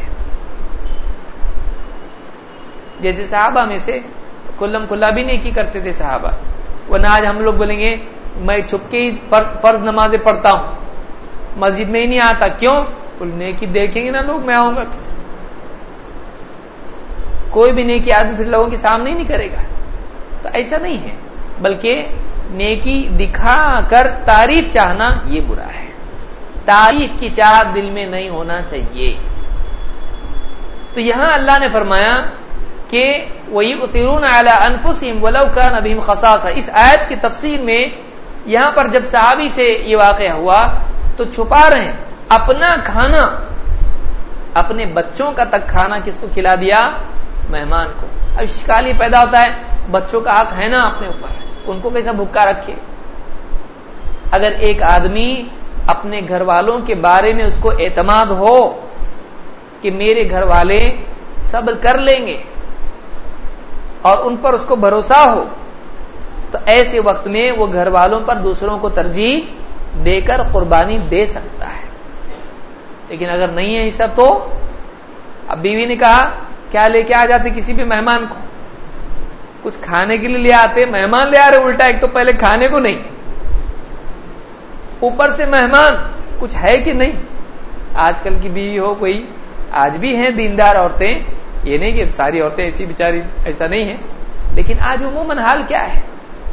Speaker 1: جیسے صحابہ میں سے کلم کھلا بھی نیکی کرتے تھے صحابہ، ورنہ آج ہم لوگ بولیں گے میں چھپ کے ہی فرض نمازیں پڑھتا ہوں، مسجد میں ہی نہیں آتا، کیوں؟ نیکی دیکھیں گے نا لوگ، میں آؤں گا تو کوئی بھی نیکی آدمی پھر لوگوں کے سامنے ہی نہیں کرے گا۔ تو ایسا نہیں ہے، بلکہ نیکی دکھا کر تعریف چاہنا یہ برا ہے۔ تعریف کی چاہت دل میں نہیں ہونا چاہیے. تو یہاں اللہ نے فرمایا کہ وَيُؤْثِرُونَ عَلَىٰ أَنفُسِهِمْ وَلَوْ كَانَ بِهِمْ خَصَاصَةٌ. اس آیت کی تفسیر میں یہاں پر جب صحابی سے یہ واقعہ ہوا تو چھپا رہے ہیں اپنا کھانا، اپنے بچوں کا تک کھانا کس کو کھلا دیا؟ مہمان کو. اب اشکال یہ پیدا ہوتا ہے بچوں کا حق ہے نا اپنے اوپر، ان کو کیسا بھوکا رکھے؟ اگر ایک آدمی اپنے گھر والوں کے بارے میں اس کو اعتماد ہو کہ میرے گھر والے صبر کر لیں گے اور ان پر اس کو بھروسہ ہو، تو ایسے وقت میں وہ گھر والوں پر دوسروں کو ترجیح دے کر قربانی دے سکتا ہے. لیکن اگر نہیں ہے ایسا تو اب بیوی نے کہا کیا لے کے آ جاتے کسی بھی مہمان کو؟ کچھ کھانے کے لیے لے آتے، مہمان لے آ رہے الٹا، ایک تو پہلے کھانے کو نہیں، اوپر سے مہمان. کچھ ہے کہ نہیں؟ آج کل کی بیوی ہو کوئی، آج بھی ہیں دیندار عورتیں، یہ نہیں کہ ساری عورتیں ایسی بیچاری، ایسا نہیں ہے، لیکن آج عموماً حال کیا ہے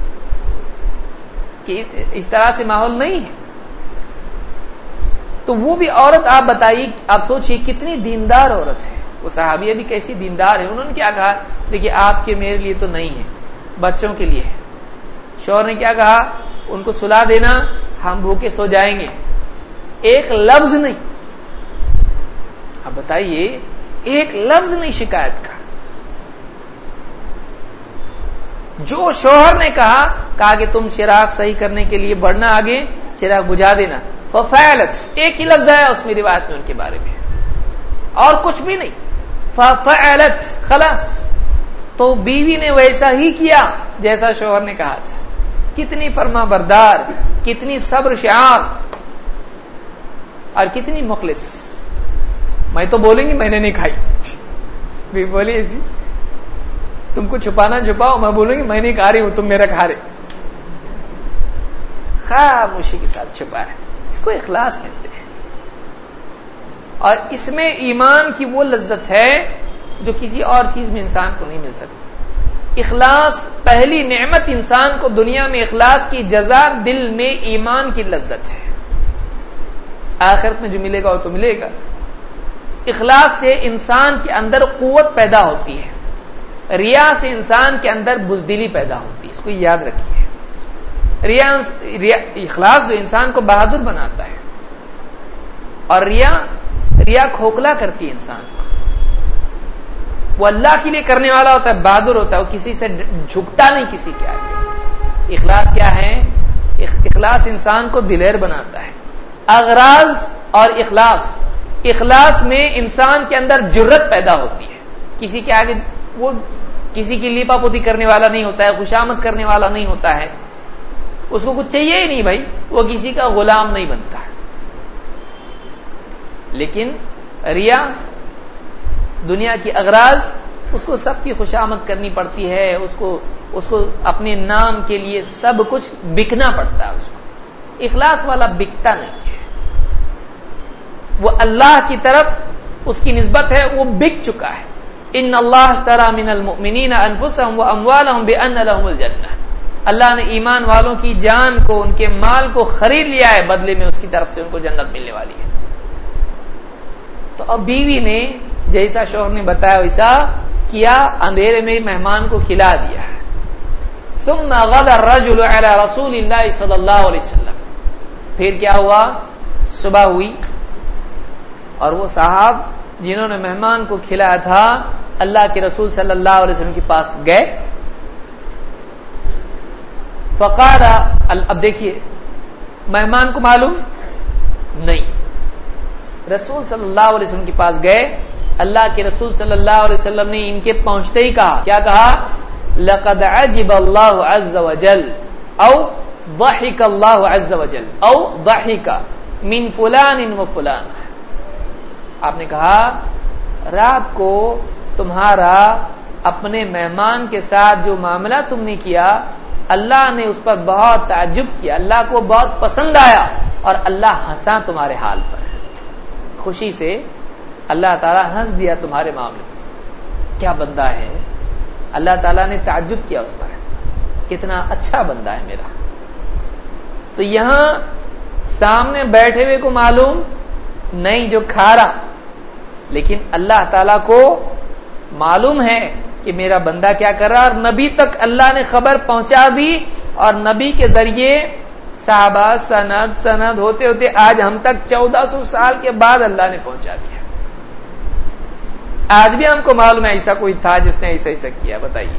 Speaker 1: کہ اس طرح سے ماحول نہیں ہے. تو وہ بھی عورت، آپ بتائیے، آپ سوچئے کتنی دیندار عورت ہے. وہ صحابیہ بھی کیسی دیندار ہے. انہوں نے کیا کہا؟ دیکھیے آپ کے میرے لیے تو نہیں ہے، بچوں کے لیے ہے. شوہر نے کیا کہا؟ ان کو سلا دینا، ہم بھوکے سو جائیں گے. ایک لفظ نہیں. اب بتائیے ایک لفظ نہیں شکایت کا. جو شوہر نے کہا کہ تم چراغ صحیح کرنے کے لیے بڑھنا آگے، چراغ بجھا دینا. ففعلت، ایک ہی لفظ ہے اس میں روایت میں ان کے بارے میں، اور کچھ بھی نہیں. ففعلت، خلاص. تو بیوی نے ویسا ہی کیا جیسا شوہر نے کہا تھا. کتنی فرما بردار، کتنی صبر شعار، اور کتنی مخلص. میں تو بولیں گی میں نے نہیں کھائی، بھی بولی ایسی، تم کو چھپانا چھپاؤ، میں بولوں گی میں نہیں کھا رہی ہوں، تم میرا کھا رہے. خاموشی کے ساتھ چھپا ہے. اس کو اخلاص کہتے ہیں. اور اس میں ایمان کی وہ لذت ہے جو کسی اور چیز میں انسان کو نہیں مل سکتی. اخلاص پہلی نعمت انسان کو دنیا میں، اخلاص کی جزا دل میں ایمان کی لذت ہے. آخرت میں جو ملے گا وہ تو ملے گا. اخلاص سے انسان کے اندر قوت پیدا ہوتی ہے. ریا سے انسان کے اندر بزدلی پیدا ہوتی ہے. اس کو یاد رکھیے. اخلاص جو انسان کو بہادر بناتا ہے، اور ریا کھوکھلا کرتی ہے انسان کو. وہ اللہ کے لیے کرنے والا ہوتا ہے، بہادر ہوتا ہے، وہ کسی سے جھکتا نہیں کسی کے آگے. اخلاص کیا ہے؟ اخلاص انسان کو دلیر بناتا ہے. اغراض اور اخلاص میں انسان کے اندر جرت پیدا ہوتی ہے. کسی کے آگے وہ کسی کی لیپا پوتی کرنے والا نہیں ہوتا ہے، خوشامد کرنے والا نہیں ہوتا ہے. اس کو کچھ چاہیے ہی نہیں بھائی، وہ کسی کا غلام نہیں بنتا ہے. لیکن ریا، دنیا کی اغراض، اس کو سب کی خوشامد کرنی پڑتی ہے. اس کو اپنے نام کے لیے سب کچھ بکنا پڑتا ہے. اس کو اخلاص والا بکتا نہیں ہے. وہ اللہ کی طرف اس کی نسبت ہے، وہ بک چکا ہے. ان اللہ اشترى من المؤمنین انفسهم واموالهم بان لهم الجنہ. اللہ نے ایمان والوں کی جان کو، ان کے مال کو خرید لیا ہے، بدلے میں اس کی طرف سے ان کو جنت ملنے والی ہے. تو اب بیوی نے جیسا شوہر نے بتایا ویسا کیا، اندھیرے میں مہمان کو کھلا دیا. ثم غدا الرجل على رسول اللہ صلی اللہ علیہ وسلم. پھر کیا ہوا؟ صبح ہوئی اور وہ صاحب جنہوں نے مہمان کو کھلایا تھا اللہ کے رسول صلی اللہ علیہ وسلم کے پاس گئے. فقال، اب دیکھیے مہمان کو معلوم نہیں، رسول صلی اللہ علیہ وسلم کے پاس گئے. اللہ کے رسول صلی اللہ علیہ وسلم نے ان کے پہنچتے ہی کہا، کیا کہا؟ لقد عجب اللہ عز وجل او ضحك اللہ عز وجل او ضحك من فلان و فلان. آپ نے کہا رات کو تمہارا اپنے مہمان کے ساتھ جو معاملہ تم نے کیا، اللہ نے اس پر بہت تعجب کیا، اللہ کو بہت پسند آیا، اور اللہ ہنسا تمہارے حال پر. خوشی سے اللہ تعالیٰ ہنس دیا تمہارے معاملے میں. کیا بندہ ہے! اللہ تعالیٰ نے تعجب کیا اس پر، کتنا اچھا بندہ ہے میرا. تو یہاں سامنے بیٹھے ہوئے کو معلوم نہیں جو کھا رہا، لیکن اللہ تعالی کو معلوم ہے کہ میرا بندہ کیا کر رہا، اور نبی تک اللہ نے خبر پہنچا دی، اور نبی کے ذریعے صحابہ سند ہوتے ہوتے آج ہم تک 1400 سال کے بعد اللہ نے پہنچا دیا۔ آج بھی ہم کو معلوم ہے ایسا کوئی تھا جس نے ایسا کیا، بتائیے۔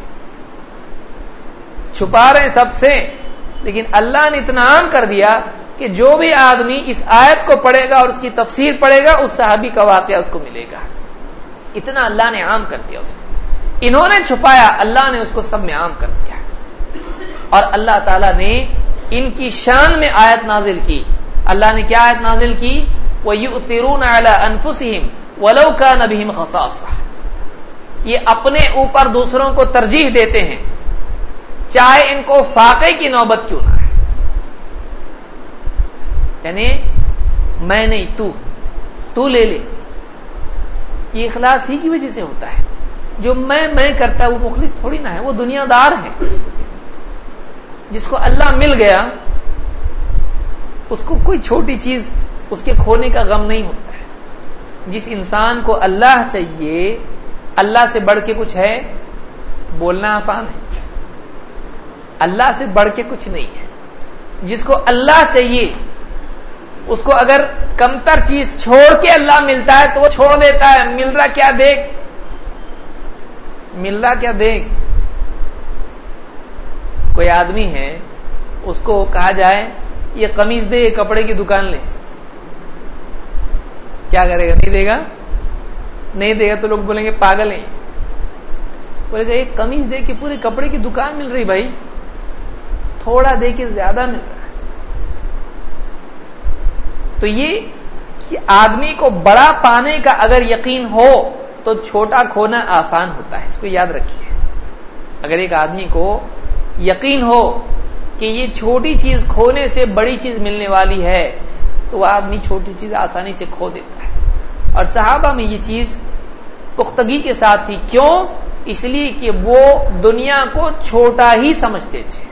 Speaker 1: چھپا رہے سب سے، لیکن اللہ نے اتنا عام کر دیا کہ جو بھی آدمی اس آیت کو پڑھے گا اور اس کی تفسیر پڑھے گا، اس صحابی کا واقعہ اس کو ملے گا۔ اتنا اللہ نے عام کر دیا اس کو۔ انہوں نے چھپایا، اللہ نے اس کو سب میں عام کر دیا، اور اللہ تعالی نے ان کی شان میں آیت نازل کی۔ اللہ نے کیا آیت نازل کی؟ وَيُؤْثِرُونَ عَلَىٰ أَنفُسِهِمْ وَلَوْ كَانَ بِهِمْ خَصَاصَةٌ، یہ اپنے اوپر دوسروں کو ترجیح دیتے ہیں چاہے ان کو فاقے کی نوبت کیوں نہ ہے، یعنی میں نہیں تو لے لے۔ یہ اخلاص ہی کی وجہ سے ہوتا ہے۔ جو میں کرتا ہے وہ مخلص تھوڑی نہ ہے، وہ دنیا دار ہے۔ جس کو اللہ مل گیا اس کو کوئی چھوٹی چیز اس کے کھونے کا غم نہیں ہوتا ہے۔ جس انسان کو اللہ چاہیے، اللہ سے بڑھ کے کچھ ہے، بولنا آسان ہے، اللہ سے بڑھ کے کچھ نہیں ہے۔ جس کو اللہ چاہیے اس کو اگر کمتر چیز چھوڑ کے اللہ ملتا ہے تو وہ چھوڑ دیتا ہے۔ مل رہا کیا دیکھ۔ کوئی آدمی ہے، اس کو کہا جائے یہ قمیض دے، یہ کپڑے کی دکان لے، کیا کرے گا؟ نہیں دے گا تو لوگ بولیں گے پاگل ہیں۔ بولے گا ایک قمیض دے کے پورے کپڑے کی دکان مل رہی، بھائی تھوڑا دے کے زیادہ مل رہا ہے۔ تو یہ کہ آدمی کو بڑا پانے کا اگر یقین ہو تو چھوٹا کھونا آسان ہوتا ہے، اس کو یاد رکھیے۔ اگر ایک آدمی کو یقین ہو کہ یہ چھوٹی چیز کھونے سے بڑی چیز ملنے والی ہے تو وہ آدمی چھوٹی چیز آسانی سے کھو دیتا ہے۔ اور صحابہ میں یہ چیز پختگی کے ساتھ تھی۔ کیوں؟ اس لیے کہ وہ دنیا کو چھوٹا ہی سمجھتے تھے۔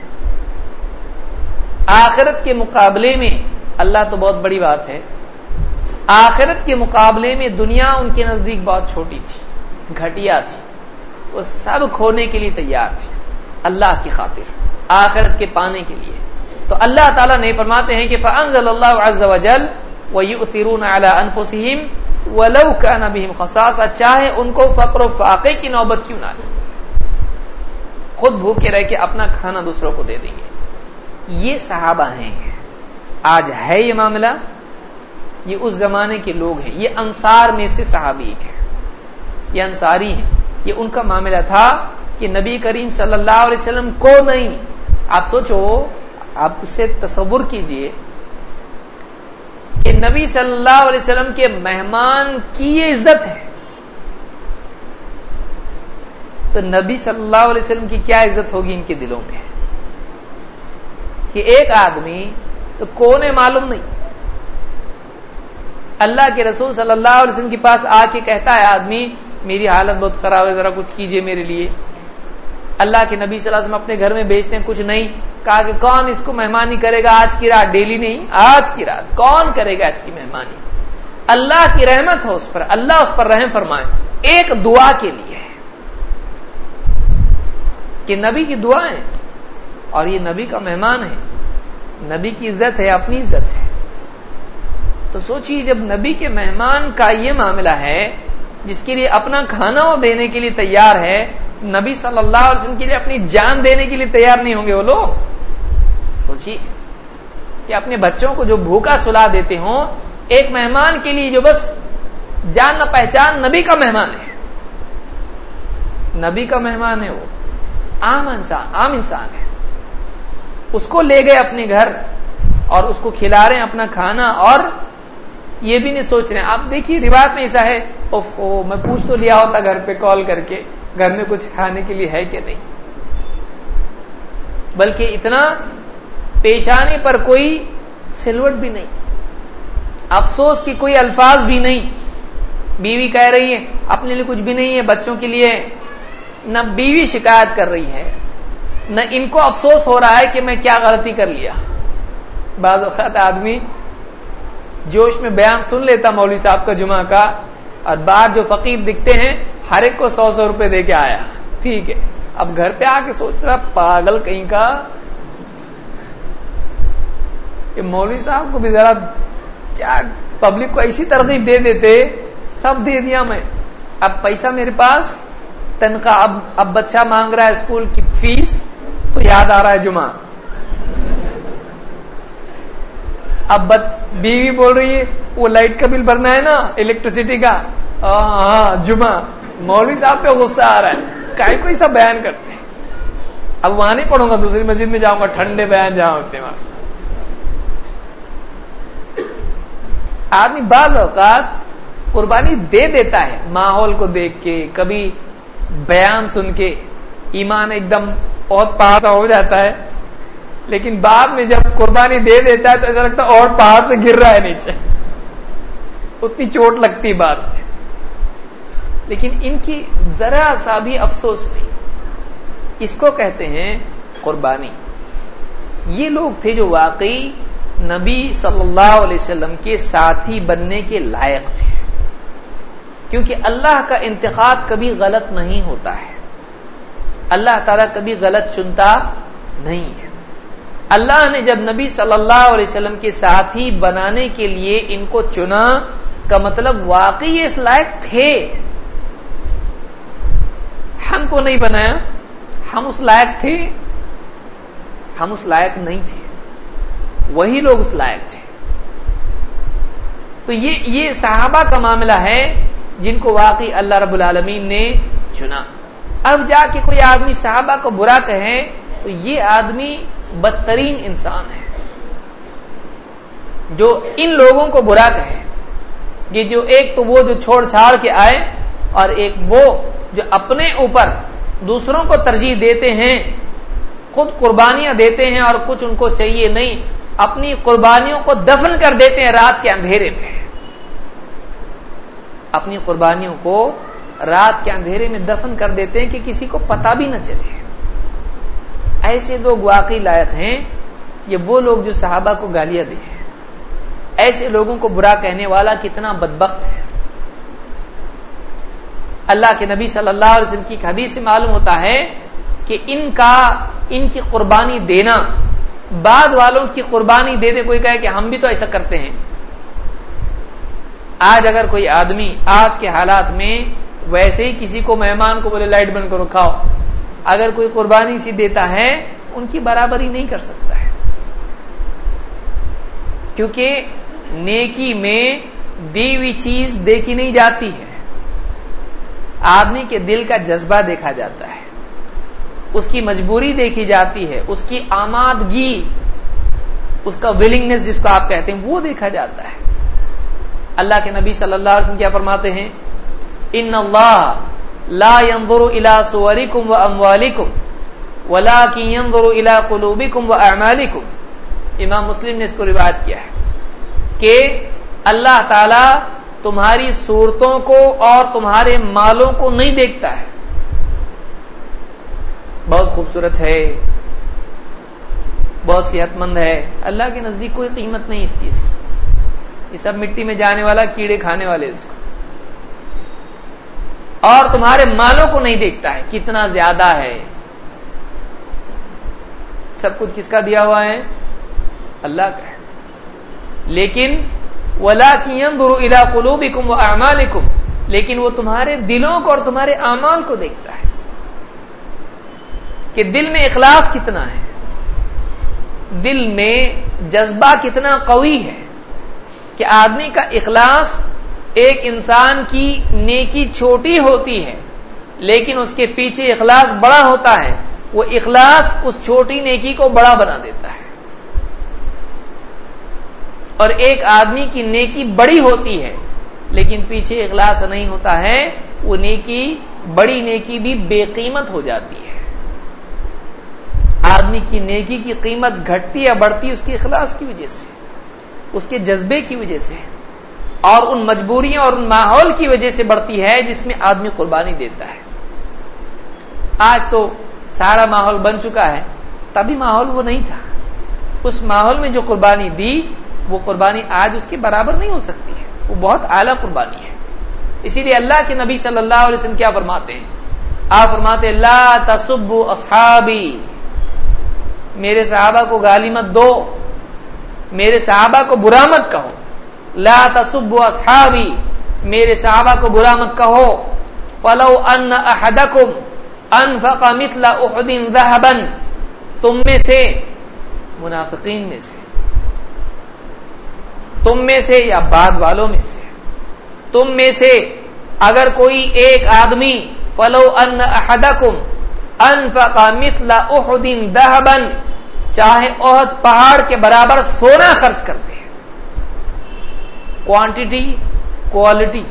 Speaker 1: آخرت کے مقابلے میں، اللہ تو بہت بڑی بات ہے، آخرت کے مقابلے میں دنیا ان کے نزدیک بہت چھوٹی تھی، گھٹیا تھی۔ وہ سب کھونے کے لیے تیار تھے اللہ کی خاطر، آخرت کے پانے کے لیے۔ تو اللہ تعالیٰ نے فرماتے ہیں کہ فَأَنزَلَ اللَّهُ عَزَّ وَجَلَّ وَيُؤْثِرُونَ عَلَىٰ أَنفُسِهِمْ وَلَوْ كَانَ بِهِمْ خَصَاصَةٌ، چاہے ان کو فقر و فاقے کی نوبت کیوں نہ آئے، خود بھوکے رہ کے اپنا کھانا دوسروں کو دے دیں گے۔ یہ صحابہ ہیں۔ آج ہے یہ معاملہ، یہ اس زمانے کے لوگ ہیں۔ یہ انصار میں سے صحابی ایک ہے، یہ انصاری ہیں۔ یہ ان کا معاملہ تھا کہ نبی کریم صلی اللہ علیہ وسلم کو نہیں، آپ سوچو، آپ اس سے تصور کیجئے کہ نبی صلی اللہ علیہ وسلم کے مہمان کی یہ عزت ہے، تو نبی صلی اللہ علیہ وسلم کی کیا عزت ہوگی ان کے دلوں میں، کہ ایک آدمی تو کون ہے معلوم نہیں، اللہ کے رسول صلی اللہ علیہ وسلم کے پاس آ کے کہتا ہے آدمی میری حالت بہت خراب ہے، ذرا کچھ کیجئے میرے لیے۔ اللہ کے نبی صلی اللہ علیہ وسلم اپنے گھر میں بیچتے ہیں، کچھ نہیں، کہا کہ کون اس کو مہمانی کرے گا آج کی رات، ڈیلی نہیں، آج کی رات کون کرے گا اس کی مہمانی؟ اللہ کی رحمت ہو اس پر، اللہ اس پر رحم فرمائے، ایک دعا کے لیے کہ نبی کی دعا ہے اور یہ نبی کا مہمان ہے، نبی کی عزت ہے، اپنی عزت ہے۔ تو سوچیے جب نبی کے مہمان کا یہ معاملہ ہے جس کے لیے اپنا کھانا وہ دینے کے لیے تیار ہے، نبی صلی اللہ علیہ وسلم کے لیے اپنی جان دینے کے لیے تیار نہیں ہوں گے وہ لوگ؟ سوچیے کہ اپنے بچوں کو جو بھوکا سلا دیتے ہوں، ایک مہمان کے لیے جو بس جان نہ پہچان نبی کا مہمان ہے، نبی کا مہمان ہے، وہ عام انسان ہے، اس کو لے گئے اپنے گھر اور اس کو کھلا رہے ہیں اپنا کھانا، اور یہ بھی نہیں سوچ رہے ہیں۔ آپ دیکھیے روایت میں ایسا ہے، میں پوچھ تو لیا ہوتا گھر پہ کال کر کے گھر میں کچھ کھانے کے لیے ہے کہ نہیں، بلکہ اتنا پیشانی پر کوئی سلوٹ بھی نہیں، افسوس کی کوئی الفاظ بھی نہیں۔ بیوی کہہ رہی ہے اپنے لیے کچھ بھی نہیں ہے، بچوں کے لیے، نہ بیوی شکایت کر رہی ہے، نہ ان کو افسوس ہو رہا ہے کہ میں کیا غلطی کر لیا۔ بعض اوقات آدمی جوش میں بیان سن لیتا مولوی صاحب کا جمعہ کا، اور باہر جو فقیر دکھتے ہیں ہر ایک کو 100 روپے دے کے آیا، ٹھیک ہے، اب گھر پہ آ کے سوچ رہا پاگل کہیں کا کہ مولوی صاحب کو بھی ذرا کیا پبلک کو ایسی ترغیب دے دیتے، سب دے دیا میں، اب پیسہ میرے پاس، تنخواہ، اب بچہ مانگ رہا ہے اسکول کی فیس تو یاد آ رہا ہے جمعہ، اب بیوی بول رہی ہے وہ لائٹ کا بل بھرنا ہے نا، الیکٹریسٹی کا، ہاں جمعہ، مولوی صاحب پہ غصہ آ رہا ہے، کہیں کوئی سا بیان کرتے ہیں، اب وہاں نہیں پڑھوں گا، دوسری مسجد میں جاؤں گا، ٹھنڈے بیان جہاں ہوتے ہیں وہاں۔ آدمی بعض اوقات قربانی دے دیتا ہے ماحول کو دیکھ کے، کبھی بیان سن کے ایمان ایک دم بہت پہاڑ سا ہو جاتا ہے، لیکن بعد میں جب قربانی دے دیتا ہے تو ایسا لگتا ہے اور پہاڑ سے گر رہا ہے نیچے، اتنی چوٹ لگتی بعد میں، لیکن ان کی ذرا سا بھی افسوس نہیں، اس کو کہتے ہیں قربانی۔ یہ لوگ تھے جو واقعی نبی صلی اللہ علیہ وسلم کے ساتھی بننے کے لائق تھے، کیونکہ اللہ کا انتخاب کبھی غلط نہیں ہوتا ہے، اللہ تعالیٰ کبھی غلط چنتا نہیں ہے۔ اللہ نے جب نبی صلی اللہ علیہ وسلم کے ساتھی بنانے کے لیے ان کو چنا کا مطلب واقعی اس لائق تھے، ہم کو نہیں بنایا، ہم اس لائق تھے، ہم اس لائق نہیں تھے، وہی لوگ اس لائق تھے۔ تو یہ صحابہ کا معاملہ ہے جن کو واقعی اللہ رب العالمین نے چنا۔ اب جا کے کوئی آدمی صحابہ کو برا کہے تو یہ آدمی بدترین انسان ہے جو ان لوگوں کو برا کہے، یہ جو ایک تو وہ جو چھوڑ چھاڑ کے آئے، اور ایک وہ جو اپنے اوپر دوسروں کو ترجیح دیتے ہیں، خود قربانیاں دیتے ہیں اور کچھ ان کو چاہیے نہیں، اپنی قربانیوں کو دفن کر دیتے ہیں رات کے اندھیرے میں، اپنی قربانیوں کو رات کے اندھیرے میں دفن کر دیتے ہیں کہ کسی کو پتہ بھی نہ چلے۔ ایسے لوگ واقعی لائق ہیں، یہ وہ لوگ جو صحابہ کو گالیاں دے ہیں، ایسے لوگوں کو برا کہنے والا کتنا بدبخت ہے۔ اللہ کے نبی صلی اللہ علیہ وسلم کی ایک حدیث سے معلوم ہوتا ہے کہ ان کی قربانی دینا، بعد والوں کی قربانی دے دے، کوئی کہے کہ ہم بھی تو ایسا کرتے ہیں۔ آج اگر کوئی آدمی آج کے حالات میں ویسے ہی کسی کو مہمان کو بولے لائٹ بند کرو کھاؤ، اگر کوئی قربانی سی دیتا ہے ان کی برابری نہیں کر سکتا ہے، کیونکہ نیکی میں دی ہوئی چیز دیکھی نہیں جاتی ہے، آدمی کے دل کا جذبہ دیکھا جاتا ہے، اس کی مجبوری دیکھی جاتی ہے، اس کی آمادگی، اس کا ولنگنس جس کو آپ کہتے ہیں وہ دیکھا جاتا ہے۔ اللہ کے نبی صلی اللہ علیہ وسلم کیا فرماتے ہیں؟ ان اللہ لا ينظر الى صورکم واموالکم ولکن ينظر الى قلوبکم واعمالکم۔ امام مسلم نے اس کو روایت کیا ہے کہ اللہ تعالی تمہاری صورتوں کو اور تمہارے مالوں کو نہیں دیکھتا ہے، بہت خوبصورت ہے، بہت صحت مند ہے، اللہ کے نزدیک کوئی قیمت نہیں اس چیز کی، یہ سب مٹی میں جانے والا، کیڑے کھانے والے اس کو، اور تمہارے مالوں کو نہیں دیکھتا ہے کتنا زیادہ ہے، سب کچھ کس کا دیا ہوا ہے؟ اللہ کا ہے، لیکن وَلَٰكِن يَنظُرُ إِلَىٰ قُلُوبِكُمْ وَأَعْمَالِكُمْ، لیکن وہ تمہارے دلوں کو اور تمہارے اعمال کو دیکھتا ہے کہ دل میں اخلاص کتنا ہے، دل میں جذبہ کتنا قوی ہے، کہ آدمی کا اخلاص، ایک انسان کی نیکی چھوٹی ہوتی ہے لیکن اس کے پیچھے اخلاص بڑا ہوتا ہے، وہ اخلاص اس چھوٹی نیکی کو بڑا بنا دیتا ہے، اور ایک آدمی کی نیکی بڑی ہوتی ہے لیکن پیچھے اخلاص نہیں ہوتا ہے، وہ نیکی، بڑی نیکی بھی بے قیمت ہو جاتی ہے۔ آدمی کی نیکی کی قیمت گھٹتی یا بڑھتی اس کے اخلاص کی وجہ سے، اس کے جذبے کی وجہ سے، اور ان مجبوریوں اور ان ماحول کی وجہ سے بڑھتی ہے جس میں آدمی قربانی دیتا ہے۔ آج تو سارا ماحول بن چکا ہے، تبھی ماحول وہ نہیں تھا، اس ماحول میں جو قربانی دی وہ قربانی آج اس کے برابر نہیں ہو سکتی ہے، وہ بہت اعلیٰ قربانی ہے. اسی لیے اللہ کے نبی صلی اللہ علیہ وسلم کیا فرماتے ہیں؟ آپ فرماتے ہیں لا تسبوا اصحابی، میرے صحابہ کو گالی مت دو، میرے صحابہ کو برا مت کہو. لا تسبوا اصحابی، میرے صحابہ کو برا مت کہو. فلو ان احدکم انفق مثل احد ذهبا، تم میں سے، منافقین میں سے، تم میں سے یا بعد والوں میں سے، تم میں سے اگر کوئی ایک آدمی فلو ان احدکم انفق مثل احد ذهبا، چاہے احد پہاڑ کے برابر سونا خرچ کرتے ہیں. کوانٹٹی، کوالٹی،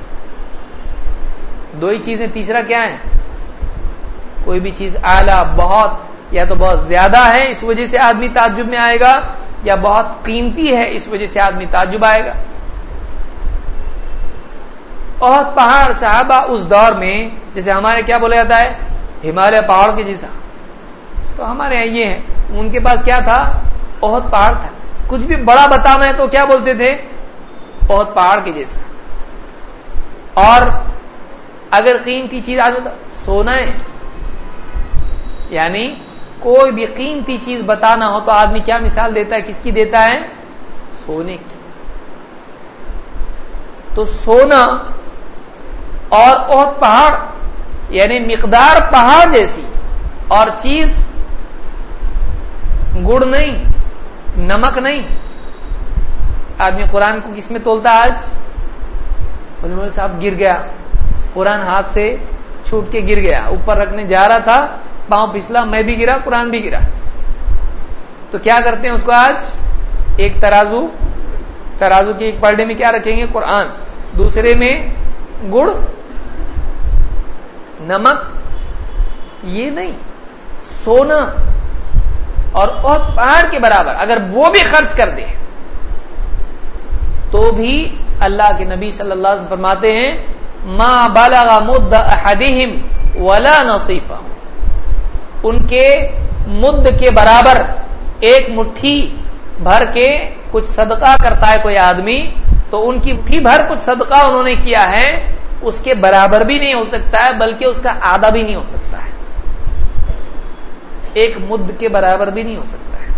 Speaker 1: دو ہی چیزیں. تیسرا کیا ہے؟ کوئی بھی چیز اعلیٰ، بہت، یا تو بہت زیادہ ہے اس وجہ سے آدمی تعجب میں آئے گا، یا بہت قیمتی ہے اس وجہ سے آدمی تعجب آئے گا. احد پہاڑ صحابہ اس دور میں، جیسے ہمارے کیا بولا جاتا ہے، ہمالیہ پہاڑ کے جیسا، تو ہمارے یہاں یہ ہے. ان کے پاس کیا تھا؟ احد پہاڑ تھا. کچھ بھی بڑا بتانا ہے تو کیا بولتے تھے؟ احد پہاڑ کے جیسا. اور اگر قیمتی چیز آ جاتا، سونا ہے، یعنی کوئی بھی قیمتی چیز بتانا ہو تو آدمی کیا مثال دیتا ہے؟ کس کی دیتا ہے؟ سونے کی. تو سونا اور احد پہاڑ، یعنی مقدار پہاڑ جیسی، اور چیز گڑ نہیں، نمک نہیں. آدمی قرآن کو کس میں تولتا آج؟ مولوی صاحب گر گیا، قرآن ہاتھ سے چھوٹ کے گر گیا، اوپر رکھنے جا رہا تھا، پاؤں پھسلا، میں بھی گرا، قرآن بھی گرا. تو کیا کرتے ہیں اس کو آج؟ ایک ترازو کے ایک پلڑے میں کیا رکھیں گے؟ قرآن، دوسرے میں گڑ، نمک. یہ نہیں، سونا اور احد پہاڑ کے برابر اگر وہ بھی خرچ کر دے تو بھی اللہ کے نبی صلی اللہ علیہ وسلم فرماتے ہیں ما بلغ مد احدہم ولا نصیفہ، ان کے مد کے برابر، ایک مٹھی بھر کے کچھ صدقہ کرتا ہے کوئی آدمی، تو ان کی مٹھی بھر کچھ صدقہ انہوں نے کیا ہے، اس کے برابر بھی نہیں ہو سکتا ہے، بلکہ اس کا آدھا بھی نہیں ہو سکتا ہے. ایک مد کے برابر بھی نہیں ہو سکتا ہے.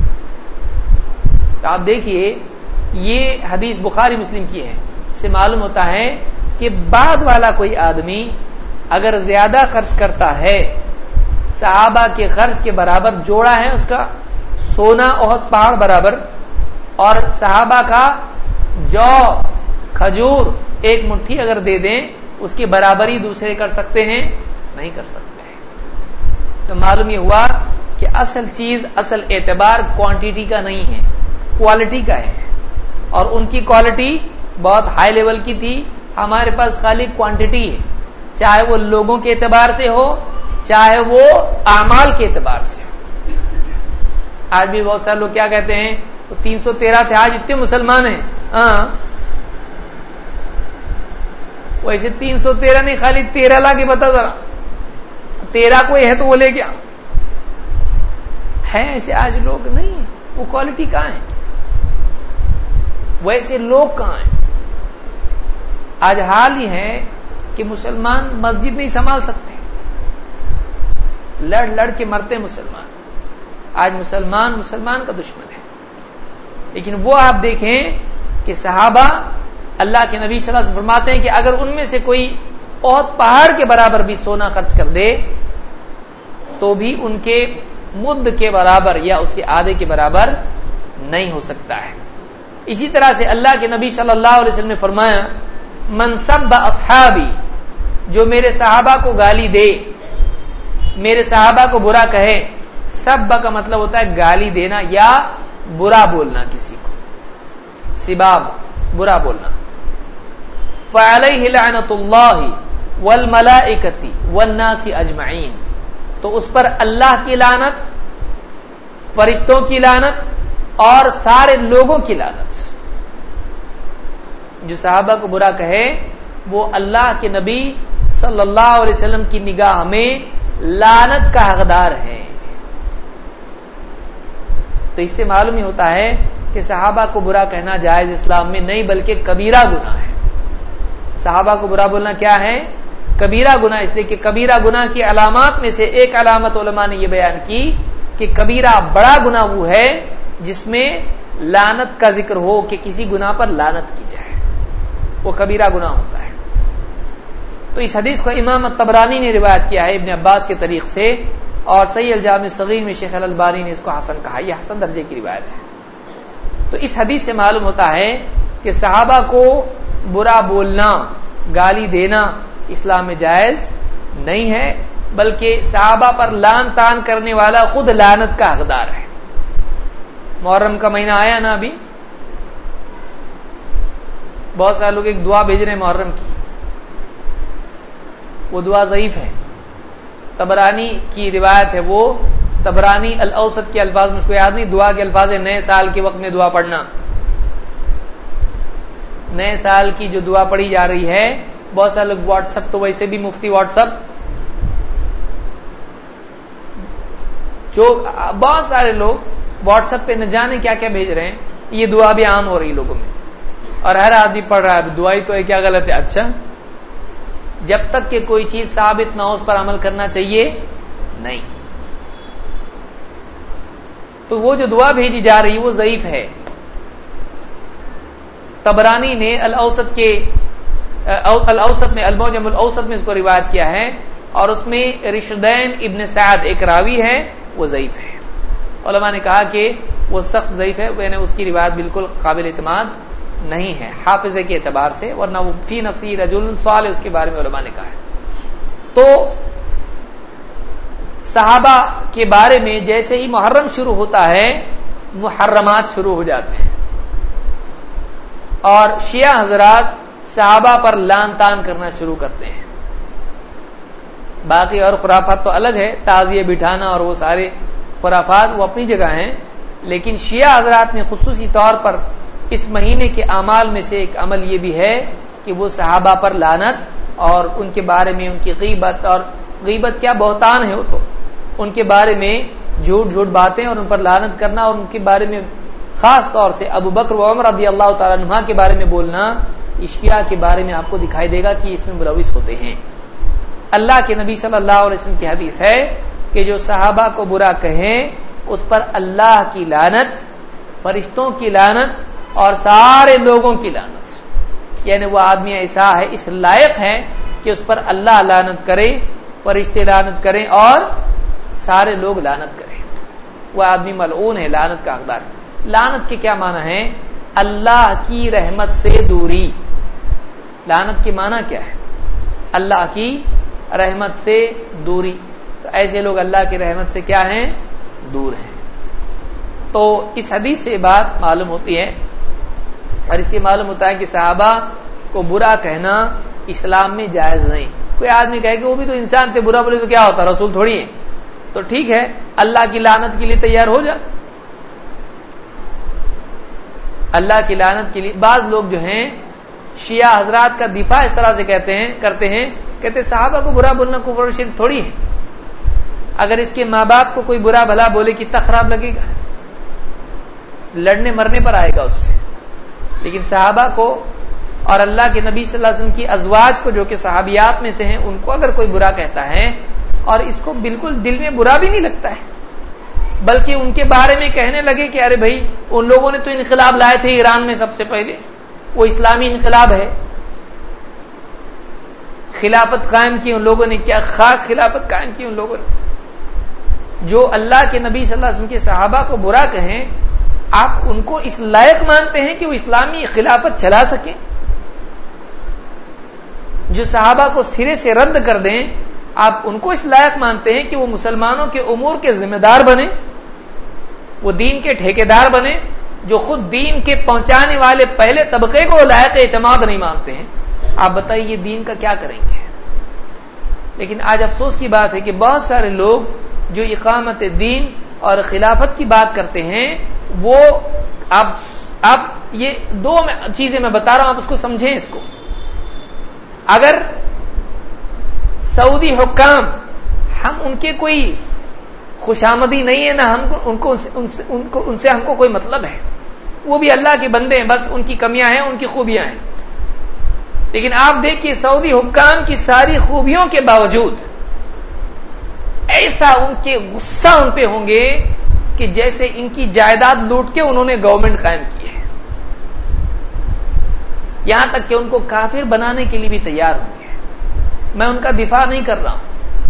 Speaker 1: تو آپ دیکھیے یہ حدیث بخاری مسلم کی ہے. اس سے معلوم ہوتا ہے کہ بعد والا کوئی آدمی اگر زیادہ خرچ کرتا ہے، صحابہ کے خرچ کے برابر جوڑا ہے اس کا سونا احد پہاڑ برابر، اور صحابہ کا جو کھجور ایک مٹھی اگر دے دیں اس کی برابری دوسرے کر سکتے ہیں؟ نہیں کر سکتے ہیں. تو معلوم یہ ہوا کہ اصل چیز، اصل اعتبار کوانٹیٹی کا نہیں ہے، کوالٹی کا ہے. اور ان کی کوالٹی بہت ہائی لیول کی تھی، ہمارے پاس خالی کوانٹیٹی ہے، چاہے وہ لوگوں کے اعتبار سے ہو، چاہے وہ اعمال کے اعتبار سے ہو. آج بھی بہت سارے لوگ کیا کہتے ہیں، 313 تھے، آج اتنے مسلمان ہیں. ہاں ویسے 313 نہیں، خالی 13 لا کے بتا ذرا، 13 کوئی ہے تو وہ لے گیا ہے. ایسے آج لوگ نہیں، وہ کوالٹی کہاں ہے؟ ویسے لوگ کہاں ہیں؟ آج حال ہی ہے کہ مسلمان مسجد نہیں سنبھال سکتے، لڑ لڑ کے مرتے مسلمان. آج مسلمان کا دشمن ہے. لیکن وہ آپ دیکھیں کہ صحابہ اللہ کے نبی صلی اللہ علیہ وسلم فرماتے ہیں کہ اگر ان میں سے کوئی احد پہاڑ کے برابر بھی سونا خرچ کر دے تو بھی ان کے مد کے برابر یا اس کے آدھے کے برابر نہیں ہو سکتا ہے. اسی طرح سے اللہ کے نبی صلی اللہ علیہ وسلم نے فرمایا من سب اصحابی، جو میرے صحابہ کو گالی دے، میرے صحابہ کو برا کہے. سب کا مطلب ہوتا ہے گالی دینا یا برا بولنا، کسی کو سباب، برا بولنا. فعلیہ لعنۃ اللہ والملائکۃ والناس اجمعین، تو اس پر اللہ کی لعنت، فرشتوں کی لعنت اور سارے لوگوں کی لعنت. جو صحابہ کو برا کہے وہ اللہ کے نبی صلی اللہ علیہ وسلم کی نگاہ میں لعنت کا حقدار ہے. تو اس سے معلوم ہی ہوتا ہے کہ صحابہ کو برا کہنا جائز اسلام میں نہیں بلکہ کبیرہ گناہ ہے. صحابہ کو برا بولنا کیا ہے؟ کبیرہ گناہ. اس لیے کہ کبیرہ گناہ کی علامات میں سے ایک علامت علماء نے یہ بیان کی کہ کبیرہ بڑا گناہ وہ ہے جس میں لعنت کا ذکر ہو کہ کسی گناہ پر لعنت کی جائے، وہ کبیرہ گناہ ہوتا ہے. تو اس حدیث کو امام الطبرانی نے روایت کیا ہے ابن عباس کے طریق سے، اور صحیح الجامع الصغیر میں شیخ الالبانی نے اس کو حسن کہا. یہ حسن درجے کی روایت ہے. تو اس حدیث سے معلوم ہوتا ہے کہ صحابہ کو برا بولنا، گالی دینا اسلام میں جائز نہیں ہے، بلکہ صحابہ پر لعن طعن کرنے والا خود لعنت کا حقدار ہے. محرم کا مہینہ آیا نا ابھی، بہت سارے لوگ ایک دعا بھیج رہے ہیں محرم کی، وہ دعا ضعیف ہے. طبرانی کی روایت ہے، وہ طبرانی الاوسط کے الفاظ مجھ کو یاد نہیں، دعا کے الفاظ ہے نئے سال کے وقت میں دعا پڑھنا. نئے سال کی جو دعا پڑھی جا رہی ہے، بہت سارے لوگ واٹس ایپ، تو ویسے بھی مفتی واٹس ایپ، جو بہت سارے لوگ واٹس ایپ پہ نہ جانے کیا کیا بھیج رہے ہیں. یہ دعا بھی عام ہو رہی لوگوں میں اور ہر آدمی پڑھ رہا ہے. دعا ہی تو ہے، کیا غلط ہے؟ اچھا، جب تک کہ کوئی چیز ثابت نہ ہو اس پر عمل کرنا چاہیے نہیں. تو وہ جو دعا بھیجی جا رہی ہے وہ ضعیف ہے. طبرانی نے الاوسط میں المعجم الاوسط میں اس کو روایت کیا ہے، اور اس میں رشدین ابن سعد ایک راوی ہے، وہ ضعیف ہے. علماء نے کہا کہ وہ سخت ضعیف ہے، یعنی اس کی روایت بالکل قابل اعتماد نہیں ہے حافظے کے اعتبار سے، ورنہ وہ فی نفسی رجل صالح اس کے بارے میں علماء نے کہا ہے. تو صحابہ کے بارے میں جیسے ہی محرم شروع ہوتا ہے محرمات شروع ہو جاتے ہیں، اور شیعہ حضرات صحابہ پر لعن طعن کرنا شروع کرتے ہیں. باقی اور خرافات تو الگ ہے، تعزیہ بٹھانا اور وہ سارے خرافات وہ اپنی جگہ ہیں، لیکن شیعہ حضرات میں خصوصی طور پر اس مہینے کے اعمال میں سے ایک عمل یہ بھی ہے کہ وہ صحابہ پر لعنت اور ان کے بارے میں ان کی غیبت، اور غیبت کیا بہتان ہے، وہ تو ان کے بارے میں جھوٹ باتیں اور ان پر لعنت کرنا، اور ان کے بارے میں خاص طور سے ابو بکر و عمر رضی اللہ تعالیٰ عنہ کے بارے میں بولنا شیعہ کے بارے میں آپ کو دکھائی دے گا کہ اس میں ملوث ہوتے ہیں. اللہ کے نبی صلی اللہ علیہ وسلم کی حدیث ہے کہ جو صحابہ کو برا کہیں اس پر اللہ کی لعنت، فرشتوں کی لعنت اور سارے لوگوں کی لعنت. یعنی وہ آدمی ایسا ہے، اس لائق ہے کہ اس پر اللہ لعنت کرے، فرشتے لعنت کریں اور سارے لوگ لعنت کریں. وہ آدمی ملعون ہے، لعنت کا حقدار ہے. لعنت کے کیا معنی ہے؟ اللہ کی رحمت سے دوری. لعنت کے معنی کیا ہے؟ اللہ کی رحمت سے دوری. تو ایسے لوگ اللہ کی رحمت سے کیا ہیں؟ دور ہیں. تو اس حدیث سے بات معلوم ہوتی ہے، اور اس سے معلوم ہوتا ہے کہ صحابہ کو برا کہنا اسلام میں جائز نہیں. کوئی آدمی کہے کہ وہ بھی تو انسان تھے، برا بولے تو کیا ہوتا، رسول تھوڑی ہے. تو ٹھیک ہے، اللہ کی لعنت کے لیے تیار ہو جا. اللہ کی لعنت کے لیے بعض لوگ جو ہیں شیعہ حضرات کا دفاع اس طرح سے کہتے صحابہ کو برا بولنا کفر و شرک تھوڑی ہے. اگر اس کے ماں باپ کو کوئی برا بھلا بولے کتنا خراب لگے گا، لڑنے مرنے پر آئے گا اس سے. لیکن صحابہ کو اور اللہ کے نبی صلی اللہ علیہ وسلم کی ازواج کو، جو کہ صحابیات میں سے ہیں، ان کو اگر کوئی برا کہتا ہے اور اس کو بالکل دل میں برا بھی نہیں لگتا ہے، بلکہ ان کے بارے میں کہنے لگے کہ ارے بھائی ان لوگوں نے تو انقلاب لائے تھے ایران میں سب سے پہلے، وہ اسلامی انقلاب ہے، خلافت قائم کی ان لوگوں نے، کیا خاک خلافت قائم کی ان لوگوں نے. جو اللہ کے نبی صلی اللہ علیہ وسلم کے صحابہ کو برا کہیں، آپ ان کو اس لائق مانتے ہیں کہ وہ اسلامی خلافت چلا سکیں؟ جو صحابہ کو سرے سے رد کر دیں، آپ ان کو اس لائق مانتے ہیں کہ وہ مسلمانوں کے امور کے ذمہ دار بنے، وہ دین کے ٹھیکیدار بنے، جو خود دین کے پہنچانے والے پہلے طبقے کو لائق اعتماد نہیں مانتے ہیں؟ آپ بتائیے یہ دین کا کیا کریں گے؟ لیکن آج افسوس کی بات ہے کہ بہت سارے لوگ جو اقامت دین اور خلافت کی بات کرتے ہیں، وہ اب یہ دو چیزیں میں بتا رہا ہوں، آپ اس کو سمجھیں. اس کو اگر سعودی حکام، ہم ان کے کوئی خوشامدی نہیں ہے، نہ ہم ان سے ہم کو کوئی مطلب ہے، وہ بھی اللہ کے بندے ہیں، بس ان کی کمیاں ہیں، ان کی خوبیاں ہیں. لیکن آپ دیکھیے سعودی حکام کی ساری خوبیوں کے باوجود ایسا ان کے غصہ ان پہ ہوں گے کہ جیسے ان کی جائیداد لوٹ کے انہوں نے گورنمنٹ قائم کی ہے، یہاں تک کہ ان کو کافر بنانے کے لیے بھی تیار ہوں گے. میں ان کا دفاع نہیں کر رہا ہوں،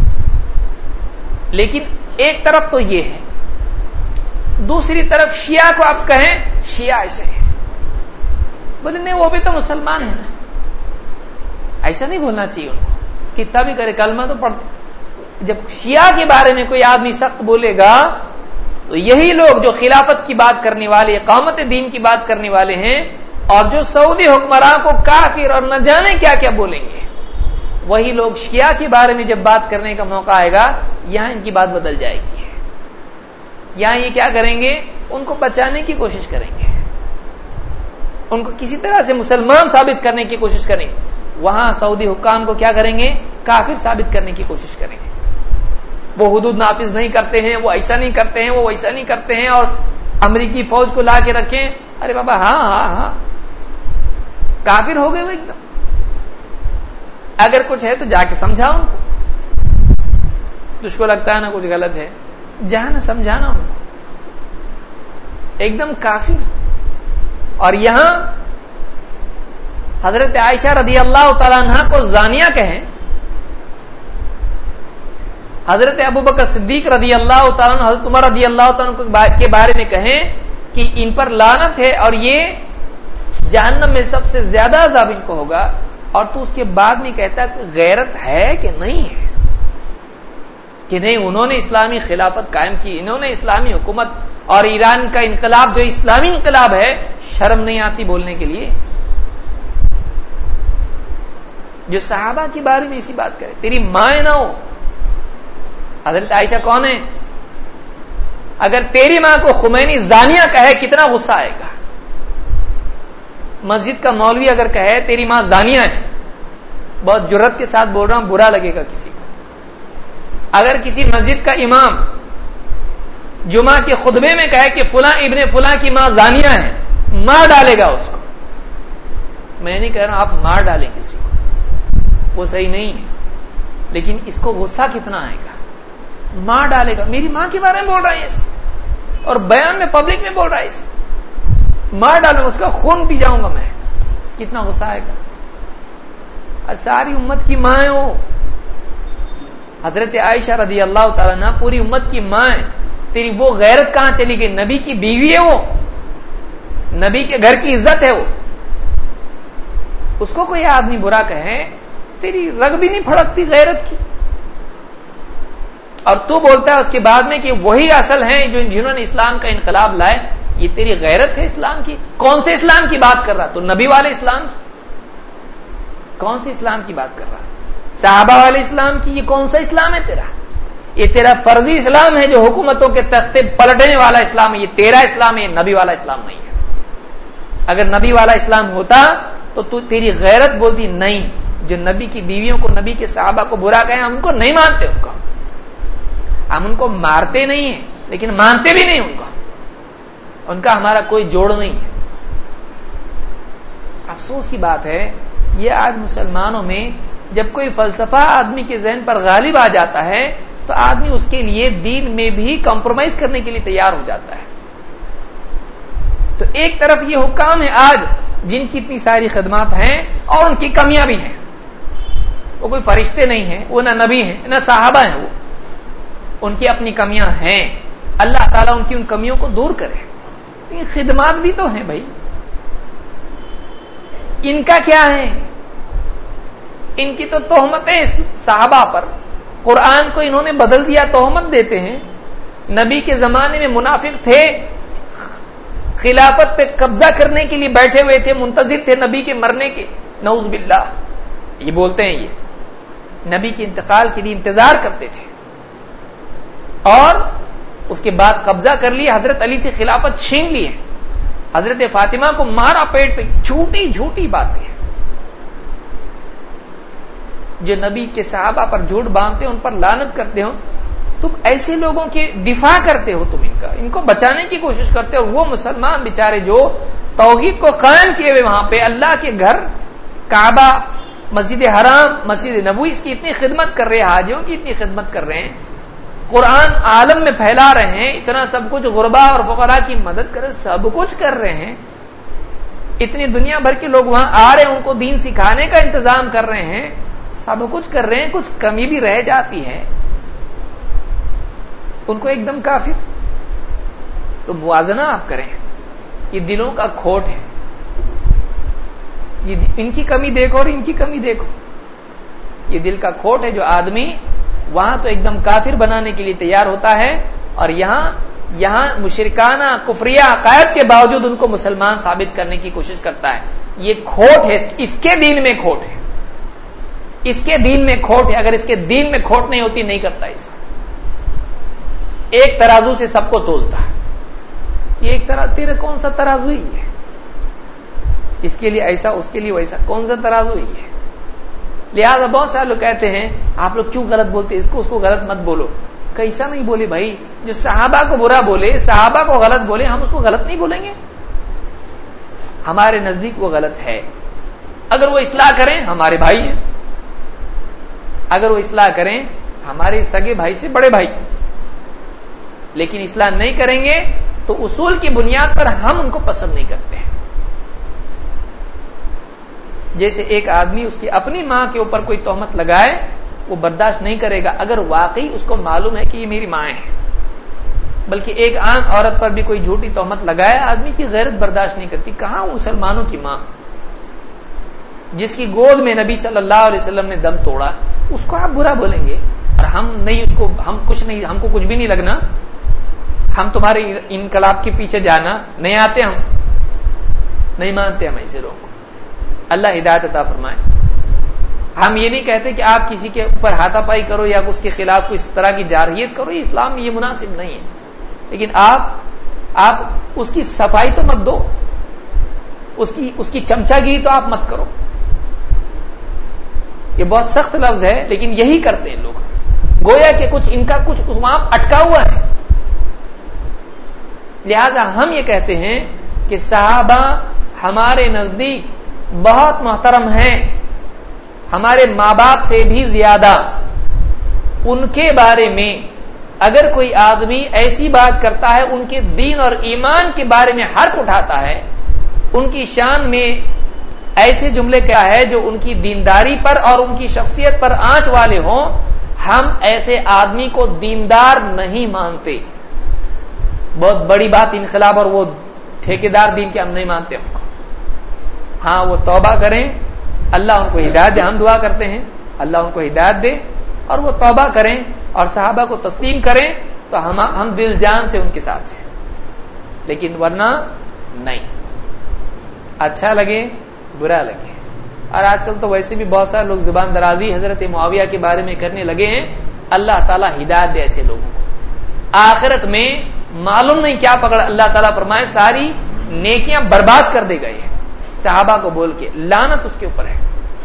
Speaker 1: لیکن ایک طرف تو یہ ہے، دوسری طرف شیعہ کو آپ کہیں شیعہ ایسے ہیں، بولے نہیں وہ بھی تو مسلمان ہیں نا. ایسا نہیں بولنا چاہیے ان کو، کتنا بھی کرے کلمہ تو پڑھتے. جب شیعہ کے بارے میں کوئی آدمی سخت بولے گا تو یہی لوگ جو خلافت کی بات کرنے والے، اقامت دین کی بات کرنے والے ہیں، اور جو سعودی حکمراں کو کافر اور نہ جانے کیا کیا بولیں گے، وہی لوگ شیعہ کے بارے میں جب بات کرنے کا موقع آئے گا یہاں ان کی بات بدل جائے گی. یہاں یہ کیا کریں گے، ان کو بچانے کی کوشش کریں گے، ان کو کسی طرح سے مسلمان ثابت کرنے کی کوشش کریں گے. وہاں سعودی حکام کو کیا کریں گے، کافر ثابت کرنے کی کوشش کریں گے. وہ حدود نافذ نہیں کرتے ہیں، وہ ایسا نہیں کرتے ہیں، وہ ویسا نہیں کرتے ہیں، اور امریکی فوج کو لا کے رکھیں. ارے بابا ہاں ہاں ہاں کافر ہو گئے وہ ایک دم. اگر کچھ ہے تو جا کے سمجھاؤ ان کو، تجھ کو لگتا ہے نا کچھ غلط ہے، جہاں نہ سمجھانا ان کو، ایک دم کافر. اور یہاں حضرت عائشہ رضی اللہ تعالیٰ عنہ کو زانیہ کہیں، حضرت ابوبکر صدیق رضی اللہ تعالیٰ عنہ، حضرت عمر رضی اللہ تعالیٰ عنہ کے بارے میں کہیں کہ ان پر لعنت ہے اور یہ جہنم میں سب سے زیادہ عذاب ان کو ہوگا، اور تو اس کے بعد میں کہتا ہے کہ غیرت ہے کہ نہیں ہے، کہ نہیں انہوں نے اسلامی خلافت قائم کی، انہوں نے اسلامی حکومت اور ایران کا انقلاب جو اسلامی انقلاب ہے، شرم نہیں آتی بولنے کے لیے؟ جو صحابہ کے بارے میں اسی بات کرے، تیری ماں نہ ہو. حضرت عائشہ کون ہے؟ اگر تیری ماں کو خمینی زانیہ کہے کتنا غصہ آئے گا. مسجد کا مولوی اگر کہے تیری ماں زانیہ ہے، بہت جرات کے ساتھ بول رہا ہوں، برا لگے گا کسی کو. اگر کسی مسجد کا امام جمعہ کے خطبے میں کہے کہ فلاں ابن فلاں کی ماں زانیہ ہے، مار ڈالے گا اس کو. میں نہیں کہہ رہا آپ مار ڈالیں کسی کو، وہ صحیح نہیں ہے، لیکن اس کو غصہ کتنا آئے گا، مار ڈالے گا. میری ماں کے بارے میں بول رہا ہے اسے، اور بیان میں پبلک میں بول رہا ہے اسے، مار ڈالوں اس کا خون پی جاؤں گا میں، کتنا غصہ آئے گا. ساری امت کی ماں ہے وہ. حضرت عائشہ رضی اللہ تعالیٰ عنہ پوری امت کی ماں ہے، تیری وہ غیرت کہاں چلی گئی؟ نبی کی بیوی ہے وہ، نبی کے گھر کی عزت ہے وہ. اس کو کوئی آدمی برا کہے تیری رگ بھی نہیں پھڑکتی غیرت کی. اور تو بولتا ہے اس کے بعد میں کہ وہی اصل ہیں جنہوں نے اسلام کا انقلاب لائے. یہ تیری غیرت ہے اسلام کی؟ کون سے اسلام کی بات کر رہا تو؟ نبی والے اسلام کی؟ کون سے اسلام کی بات کر رہا؟ صحابہ والے اسلام کی؟ یہ کون سا اسلام ہے تیرا؟ یہ تیرا فرضی اسلام ہے جو حکومتوں کے تختے پلٹنے والا اسلام ہے. یہ تیرا اسلام ہے، یہ نبی والا اسلام نہیں ہے. اگر نبی والا اسلام ہوتا تو تیری غیرت بولتی نہیں. جو نبی کی بیویوں کو، نبی کے صحابہ کو برا کہیں، ہم ان کو نہیں مانتے. ان کو ہم ان کو مارتے نہیں ہیں لیکن مانتے بھی نہیں. ان کا ہمارا کوئی جوڑ نہیں ہے. افسوس کی بات ہے یہ آج مسلمانوں میں جب کوئی فلسفہ آدمی کے ذہن پر غالب آ جاتا ہے تو آدمی اس کے لیے دین میں بھی کمپرومائز کرنے کے لیے تیار ہو جاتا ہے. تو ایک طرف یہ حکام ہے آج جن کی اتنی ساری خدمات ہیں اور ان کی کمیاں بھی ہیں. وہ کوئی فرشتے نہیں ہیں، وہ نہ نبی ہیں نہ صحابہ ہیں، وہ ان کی اپنی کمیاں ہیں. اللہ تعالیٰ ان کی ان کمیوں کو دور کرے. یہ خدمات بھی تو ہیں بھائی. ان کا کیا ہے؟ ان کی تو تہمتیں صحابہ پر، قرآن کو انہوں نے بدل دیا، تہمت دیتے ہیں. نبی کے زمانے میں منافق تھے، خلافت پہ قبضہ کرنے کے لیے بیٹھے ہوئے تھے، منتظر تھے نبی کے مرنے کے. نعوذ باللہ یہ بولتے ہیں، یہ نبی کے انتقال کے لیے انتظار کرتے تھے اور اس کے بعد قبضہ کر لیا. حضرت علی سے خلافت چھین لی ہے، حضرت فاطمہ کو مارا پیٹ پہ. جھوٹی جھوٹی باتیں جو نبی کے صحابہ پر جھوٹ باندھتے ہیں، ان پر لعنت کرتے ہوں. تم ایسے لوگوں کے دفاع کرتے ہو، تم ان کو بچانے کی کوشش کرتے ہو. وہ مسلمان بیچارے جو توحید کو قائم کیے ہوئے وہاں پہ اللہ کے گھر کعبہ، مسجد حرام، مسجد نبوی، اس کی اتنی خدمت کر رہے ہیں، حاجیوں کی اتنی خدمت کر رہے ہیں، قرآن عالم میں پھیلا رہے ہیں، اتنا سب کچھ غربا اور فقراء کی مدد کر رہے، سب کچھ کر رہے ہیں. اتنی دنیا بھر کے لوگ وہاں آ رہے ہیں، ان کو دین سکھانے کا انتظام کر رہے ہیں، سب کچھ کر رہے ہیں، کچھ کمی بھی رہ جاتی ہے، ان کو ایک دم کافر. تو موازنہ آپ کریں، یہ دلوں کا کھوٹ ہے. یہ ان کی کمی دیکھو اور ان کی کمی دیکھو. یہ دل کا کھوٹ ہے جو آدمی وہاں تو ایک دم کافر بنانے کے لیے تیار ہوتا ہے، اور یہاں مشرکانہ کفریہ عقائد کے باوجود ان کو مسلمان ثابت کرنے کی کوشش کرتا ہے. یہ کھوٹ ہے، اس کے دین میں کھوٹ ہے، اس کے دین میں کھوٹ ہے. اگر اس کے دین میں کھوٹ نہیں ہوتی نہیں کرتا ایسا. ایک ترازو سے سب کو تولتا ہے. یہ ایک تیرا کون سا ترازو ہی ہے؟ اس کے لیے ایسا، اس کے لیے ویسا، کون سا ترازو ہی ہے؟ لہذا بہت سارے لوگ کہتے ہیں آپ لوگ کیوں غلط بولتے، اس کو غلط مت بولو. کیسا نہیں بولے بھائی؟ جو صحابہ کو برا بولے، صحابہ کو غلط بولے، ہم اس کو غلط نہیں بولیں گے؟ ہمارے نزدیک وہ غلط ہے. اگر وہ اصلاح کریں ہمارے بھائی ہیں، اگر وہ اصلاح کریں ہمارے سگے بھائی سے بڑے بھائی، لیکن اصلاح نہیں کریں گے تو اصول کی بنیاد پر ہم ان کو پسند نہیں کرتے ہیں. جیسے ایک آدمی اس کی اپنی ماں کے اوپر کوئی تہمت لگائے وہ برداشت نہیں کرے گا اگر واقعی اس کو معلوم ہے کہ یہ میری ماں ہے. بلکہ ایک عام عورت پر بھی کوئی جھوٹی تہمت لگائے، آدمی کی غیرت برداشت نہیں کرتی. کہاں مسلمانوں کی ماں جس کی گود میں نبی صلی اللہ علیہ وسلم نے دم توڑا، اس کو آپ برا بولیں گے؟ اور ہم نہیں، اس کو ہم کچھ نہیں، ہم کو کچھ بھی نہیں لگنا، ہم تمہارے انقلاب کے پیچھے جانا نہیں آتے، ہم نہیں مانتے ہم ایسے لوگوں کو. اللہ ہدایت عطا فرمائے. ہم یہ نہیں کہتے کہ آپ کسی کے اوپر ہاتھا پائی کرو یا اس کے خلاف کوئی اس طرح کی جارحیت کرو، یہ اسلام میں یہ مناسب نہیں ہے. لیکن آپ اس کی صفائی تو مت دو، اس کی چمچا گیری تو آپ مت کرو. یہ بہت سخت لفظ ہے لیکن یہی کرتے ہیں لوگ، گویا کہ کچھ ان کا کچھ وہاں اٹکا ہوا ہے. لہذا ہم یہ کہتے ہیں کہ صحابہ ہمارے نزدیک بہت محترم ہیں، ہمارے ماں باپ سے بھی زیادہ. ان کے بارے میں اگر کوئی آدمی ایسی بات کرتا ہے، ان کے دین اور ایمان کے بارے میں حرف اٹھاتا ہے، ان کی شان میں ایسے جملے کیا ہے جو ان کی دینداری پر اور ان کی شخصیت پر آنچ والے ہوں، ہم ایسے آدمی کو دیندار نہیں مانتے. بہت بڑی بات انقلاب اور وہ ٹھیکیدار دین کے ہم نہیں مانتے ان کو. ہاں وہ توبہ کریں، اللہ ان کو ہدایت دے، ہم دعا کرتے ہیں اللہ ان کو ہدایت دے، اور وہ توبہ کریں اور صحابہ کو تسلیم کریں تو ہم دل جان سے ان کے ساتھ ہیں. لیکن ورنہ نہیں، اچھا لگے برا لگے. اور آج کل تو ویسے بھی بہت سارے لوگ زبان درازی حضرت معاویہ کے بارے میں کرنے لگے ہیں. اللہ تعالیٰ ہدایت دے ایسے لوگوں کو. آخرت میں معلوم نہیں کیا پکڑ، اللہ تعالیٰ فرمائے ساری نیکیاں برباد کر دے گئے ہیں صحابہ کو بول کے، لعنت اس کے اوپر ہے.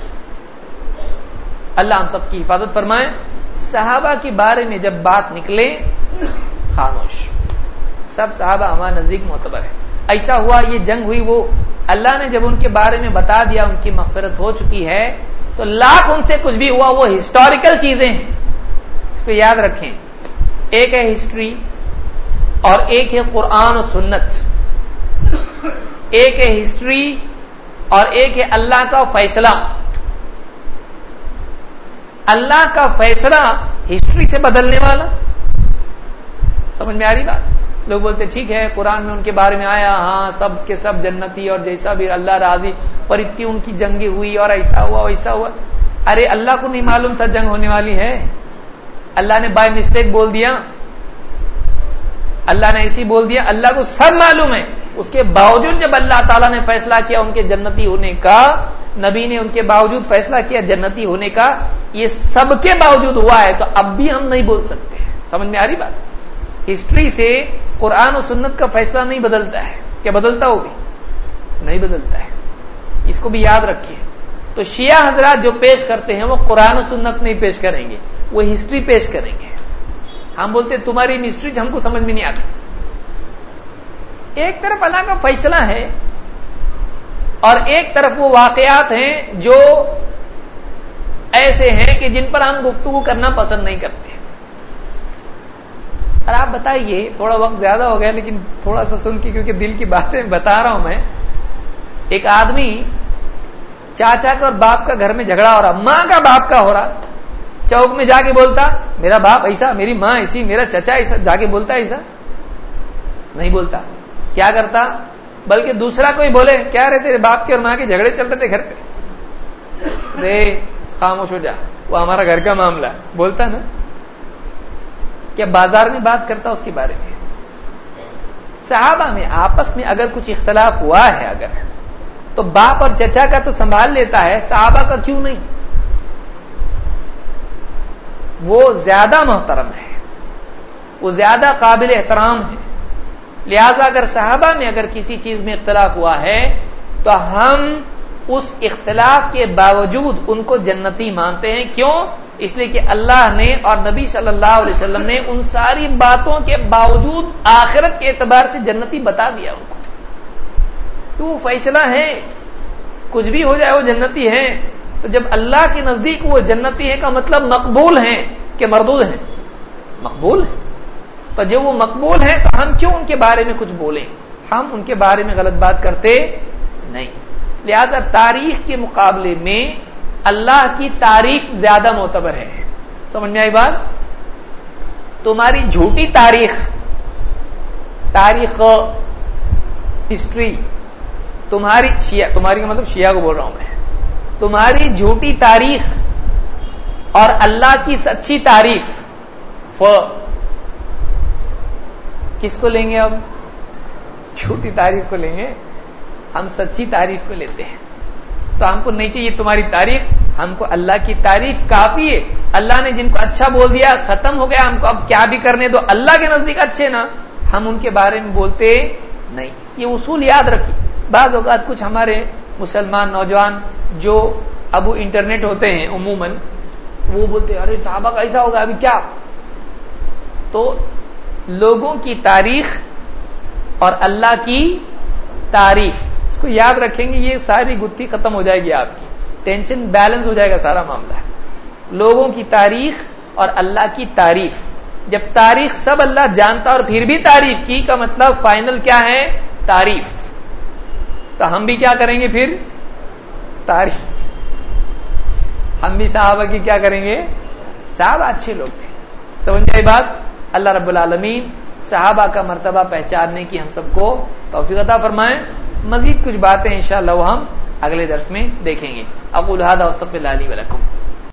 Speaker 1: اللہ ہم سب کی حفاظت فرمائے. صحابہ کے بارے میں جب بات نکلے خاموش. سب صحابہ ہمارے نزدیک معتبر ہے. ایسا ہوا یہ جنگ ہوئی، وہ اللہ نے جب ان کے بارے میں بتا دیا ان کی مغفرت ہو چکی ہے تو لاکھ ان سے کچھ بھی ہوا وہ ہسٹوریکل چیزیں ہیں، اس کو یاد رکھیں. ایک ہے ہسٹری اور ایک ہے قرآن و سنت. ایک ہے ہسٹری اور ایک ہے اللہ کا فیصلہ. اللہ کا فیصلہ ہسٹری سے بدلنے والا. سمجھ میں آ رہی بات؟ لوگ بولتے ٹھیک ہے قرآن میں ان کے بارے میں آیا، ہاں سب کے سب جنتی اور جیسا بھی اللہ راضی، پر اتنی ان کی جنگیں ہوئی اور ایسا ہوا ویسا ہوا. ارے اللہ کو نہیں معلوم تھا جنگ ہونے والی ہے؟ اللہ نے بائی مسٹیک بول دیا، اللہ نے ایسی بول دیا؟ اللہ کو سب معلوم ہے. اس کے باوجود جب اللہ تعالیٰ نے فیصلہ کیا ان کے جنتی ہونے کا، نبی نے ان کے باوجود فیصلہ کیا جنتی ہونے کا، یہ سب کے باوجود ہوا ہے تو اب بھی ہم نہیں بول سکتے. سمجھ میں آ رہی بات؟ ہسٹری سے قرآن و سنت کا فیصلہ نہیں بدلتا ہے. کیا بدلتا ہوگی؟ نہیں بدلتا ہے. اس کو بھی یاد رکھیے. تو شیعہ حضرات جو پیش کرتے ہیں وہ قرآن و سنت نہیں پیش کریں گے، وہ ہسٹری پیش کریں گے. ہم بولتے تمہاری مسٹری ہم کو سمجھ میں نہیں آتی. ایک طرف اللہ کا فیصلہ ہے اور ایک طرف وہ واقعات ہیں جو ایسے ہیں کہ جن پر ہم گفتگو کرنا پسند نہیں کرتے. اور آپ بتائیے، تھوڑا وقت زیادہ ہو گیا لیکن تھوڑا سا سن کے، کیونکہ دل کی باتیں بتا رہا ہوں میں. ایک آدمی چاچا کا اور باپ کا گھر میں جھگڑا ہو رہا، ماں کا باپ کا ہو رہا، چوک میں جا کے بولتا میرا باپ ایسا، میری ماں ایسی، میرا چچا ایسا، جا کے بولتا ایسا نہیں بولتا. کیا کرتا؟ بلکہ دوسرا کوئی بولے کیا رہے تیرے باپ کے اور ماں کے جھگڑے چل رہے تھے گھر پہ، رے خاموش ہو جا، وہ ہمارا گھر کا معاملہ ہے، بولتا نا. کیا بازار میں بات کرتا اس کے بارے میں؟ صحابہ میں آپس میں اگر کچھ اختلاف ہوا ہے اگر تو باپ اور چچا کا تو سنبھال لیتا ہے، صحابہ کا کیوں نہیں؟ وہ زیادہ محترم ہے، وہ زیادہ قابل احترام ہے. لہذا اگر صحابہ میں اگر کسی چیز میں اختلاف ہوا ہے تو ہم اس اختلاف کے باوجود ان کو جنتی مانتے ہیں. کیوں؟ اس لیے کہ اللہ نے اور نبی صلی اللہ علیہ وسلم نے ان ساری باتوں کے باوجود آخرت کے اعتبار سے جنتی بتا دیا ان کو. تو وہ فیصلہ ہے، کچھ بھی ہو جائے وہ جنتی ہے. تو جب اللہ کے نزدیک وہ جنتی ہے کا مطلب مقبول ہیں کہ مردود ہیں؟ مقبول ہیں. تو جب وہ مقبول ہیں تو ہم کیوں ان کے بارے میں کچھ بولیں؟ ہم ان کے بارے میں غلط بات کرتے نہیں. لہذا تاریخ کے مقابلے میں اللہ کی تعریف زیادہ معتبر ہے. سمجھ میں آئی بات؟ تمہاری جھوٹی تاریخ ہسٹری، تمہاری کا مطلب شیعہ کو بول رہا ہوں میں، تمہاری جھوٹی تاریخ اور اللہ کی سچی تعریف، کس کو لیں گے؟ اب جھوٹی تعریف کو لیں گے، ہم سچی تعریف کو لیتے ہیں. تو ہم کو نہیں چاہیے تمہاری تعریف، ہم کو اللہ کی تعریف کافی ہے. اللہ نے جن کو اچھا بول دیا ختم ہو گیا، ہم کو اب کیا بھی کرنے دو، اللہ کے نزدیک اچھے نا، ہم ان کے بارے میں بولتے نہیں. یہ اصول یاد رکھیے. بعض اوقات کچھ ہمارے مسلمان نوجوان جو ابو انٹرنیٹ ہوتے ہیں عموماً، وہ بولتے ارے صحابہ کا ایسا ہوگا ابھی کیا. تو لوگوں کی تاریخ اور اللہ کی تعریف اس کو یاد رکھیں گے، یہ ساری گتھی ختم ہو جائے گی، آپ کی ٹینشن بیلنس ہو جائے گا سارا معاملہ. لوگوں کی تاریخ اور اللہ کی تعریف. جب تاریخ سب اللہ جانتا اور پھر بھی تعریف کی کا مطلب فائنل کیا ہے؟ تعریف. تو ہم بھی کیا کریں گے پھر؟ تعریف. ہم بھی صحابہ کی کیا کریں گے؟ صحابہ اچھے لوگ تھے. سمجھ گئے بات؟ اللہ رب العالمین صحابہ کا مرتبہ پہچاننے کی ہم سب کو توفیق عطا فرمائیں. مزید کچھ باتیں انشاءاللہ وہ ہم اگلے درس میں دیکھیں گے. اقول ھذا واستغفر اللہ لی ولکم.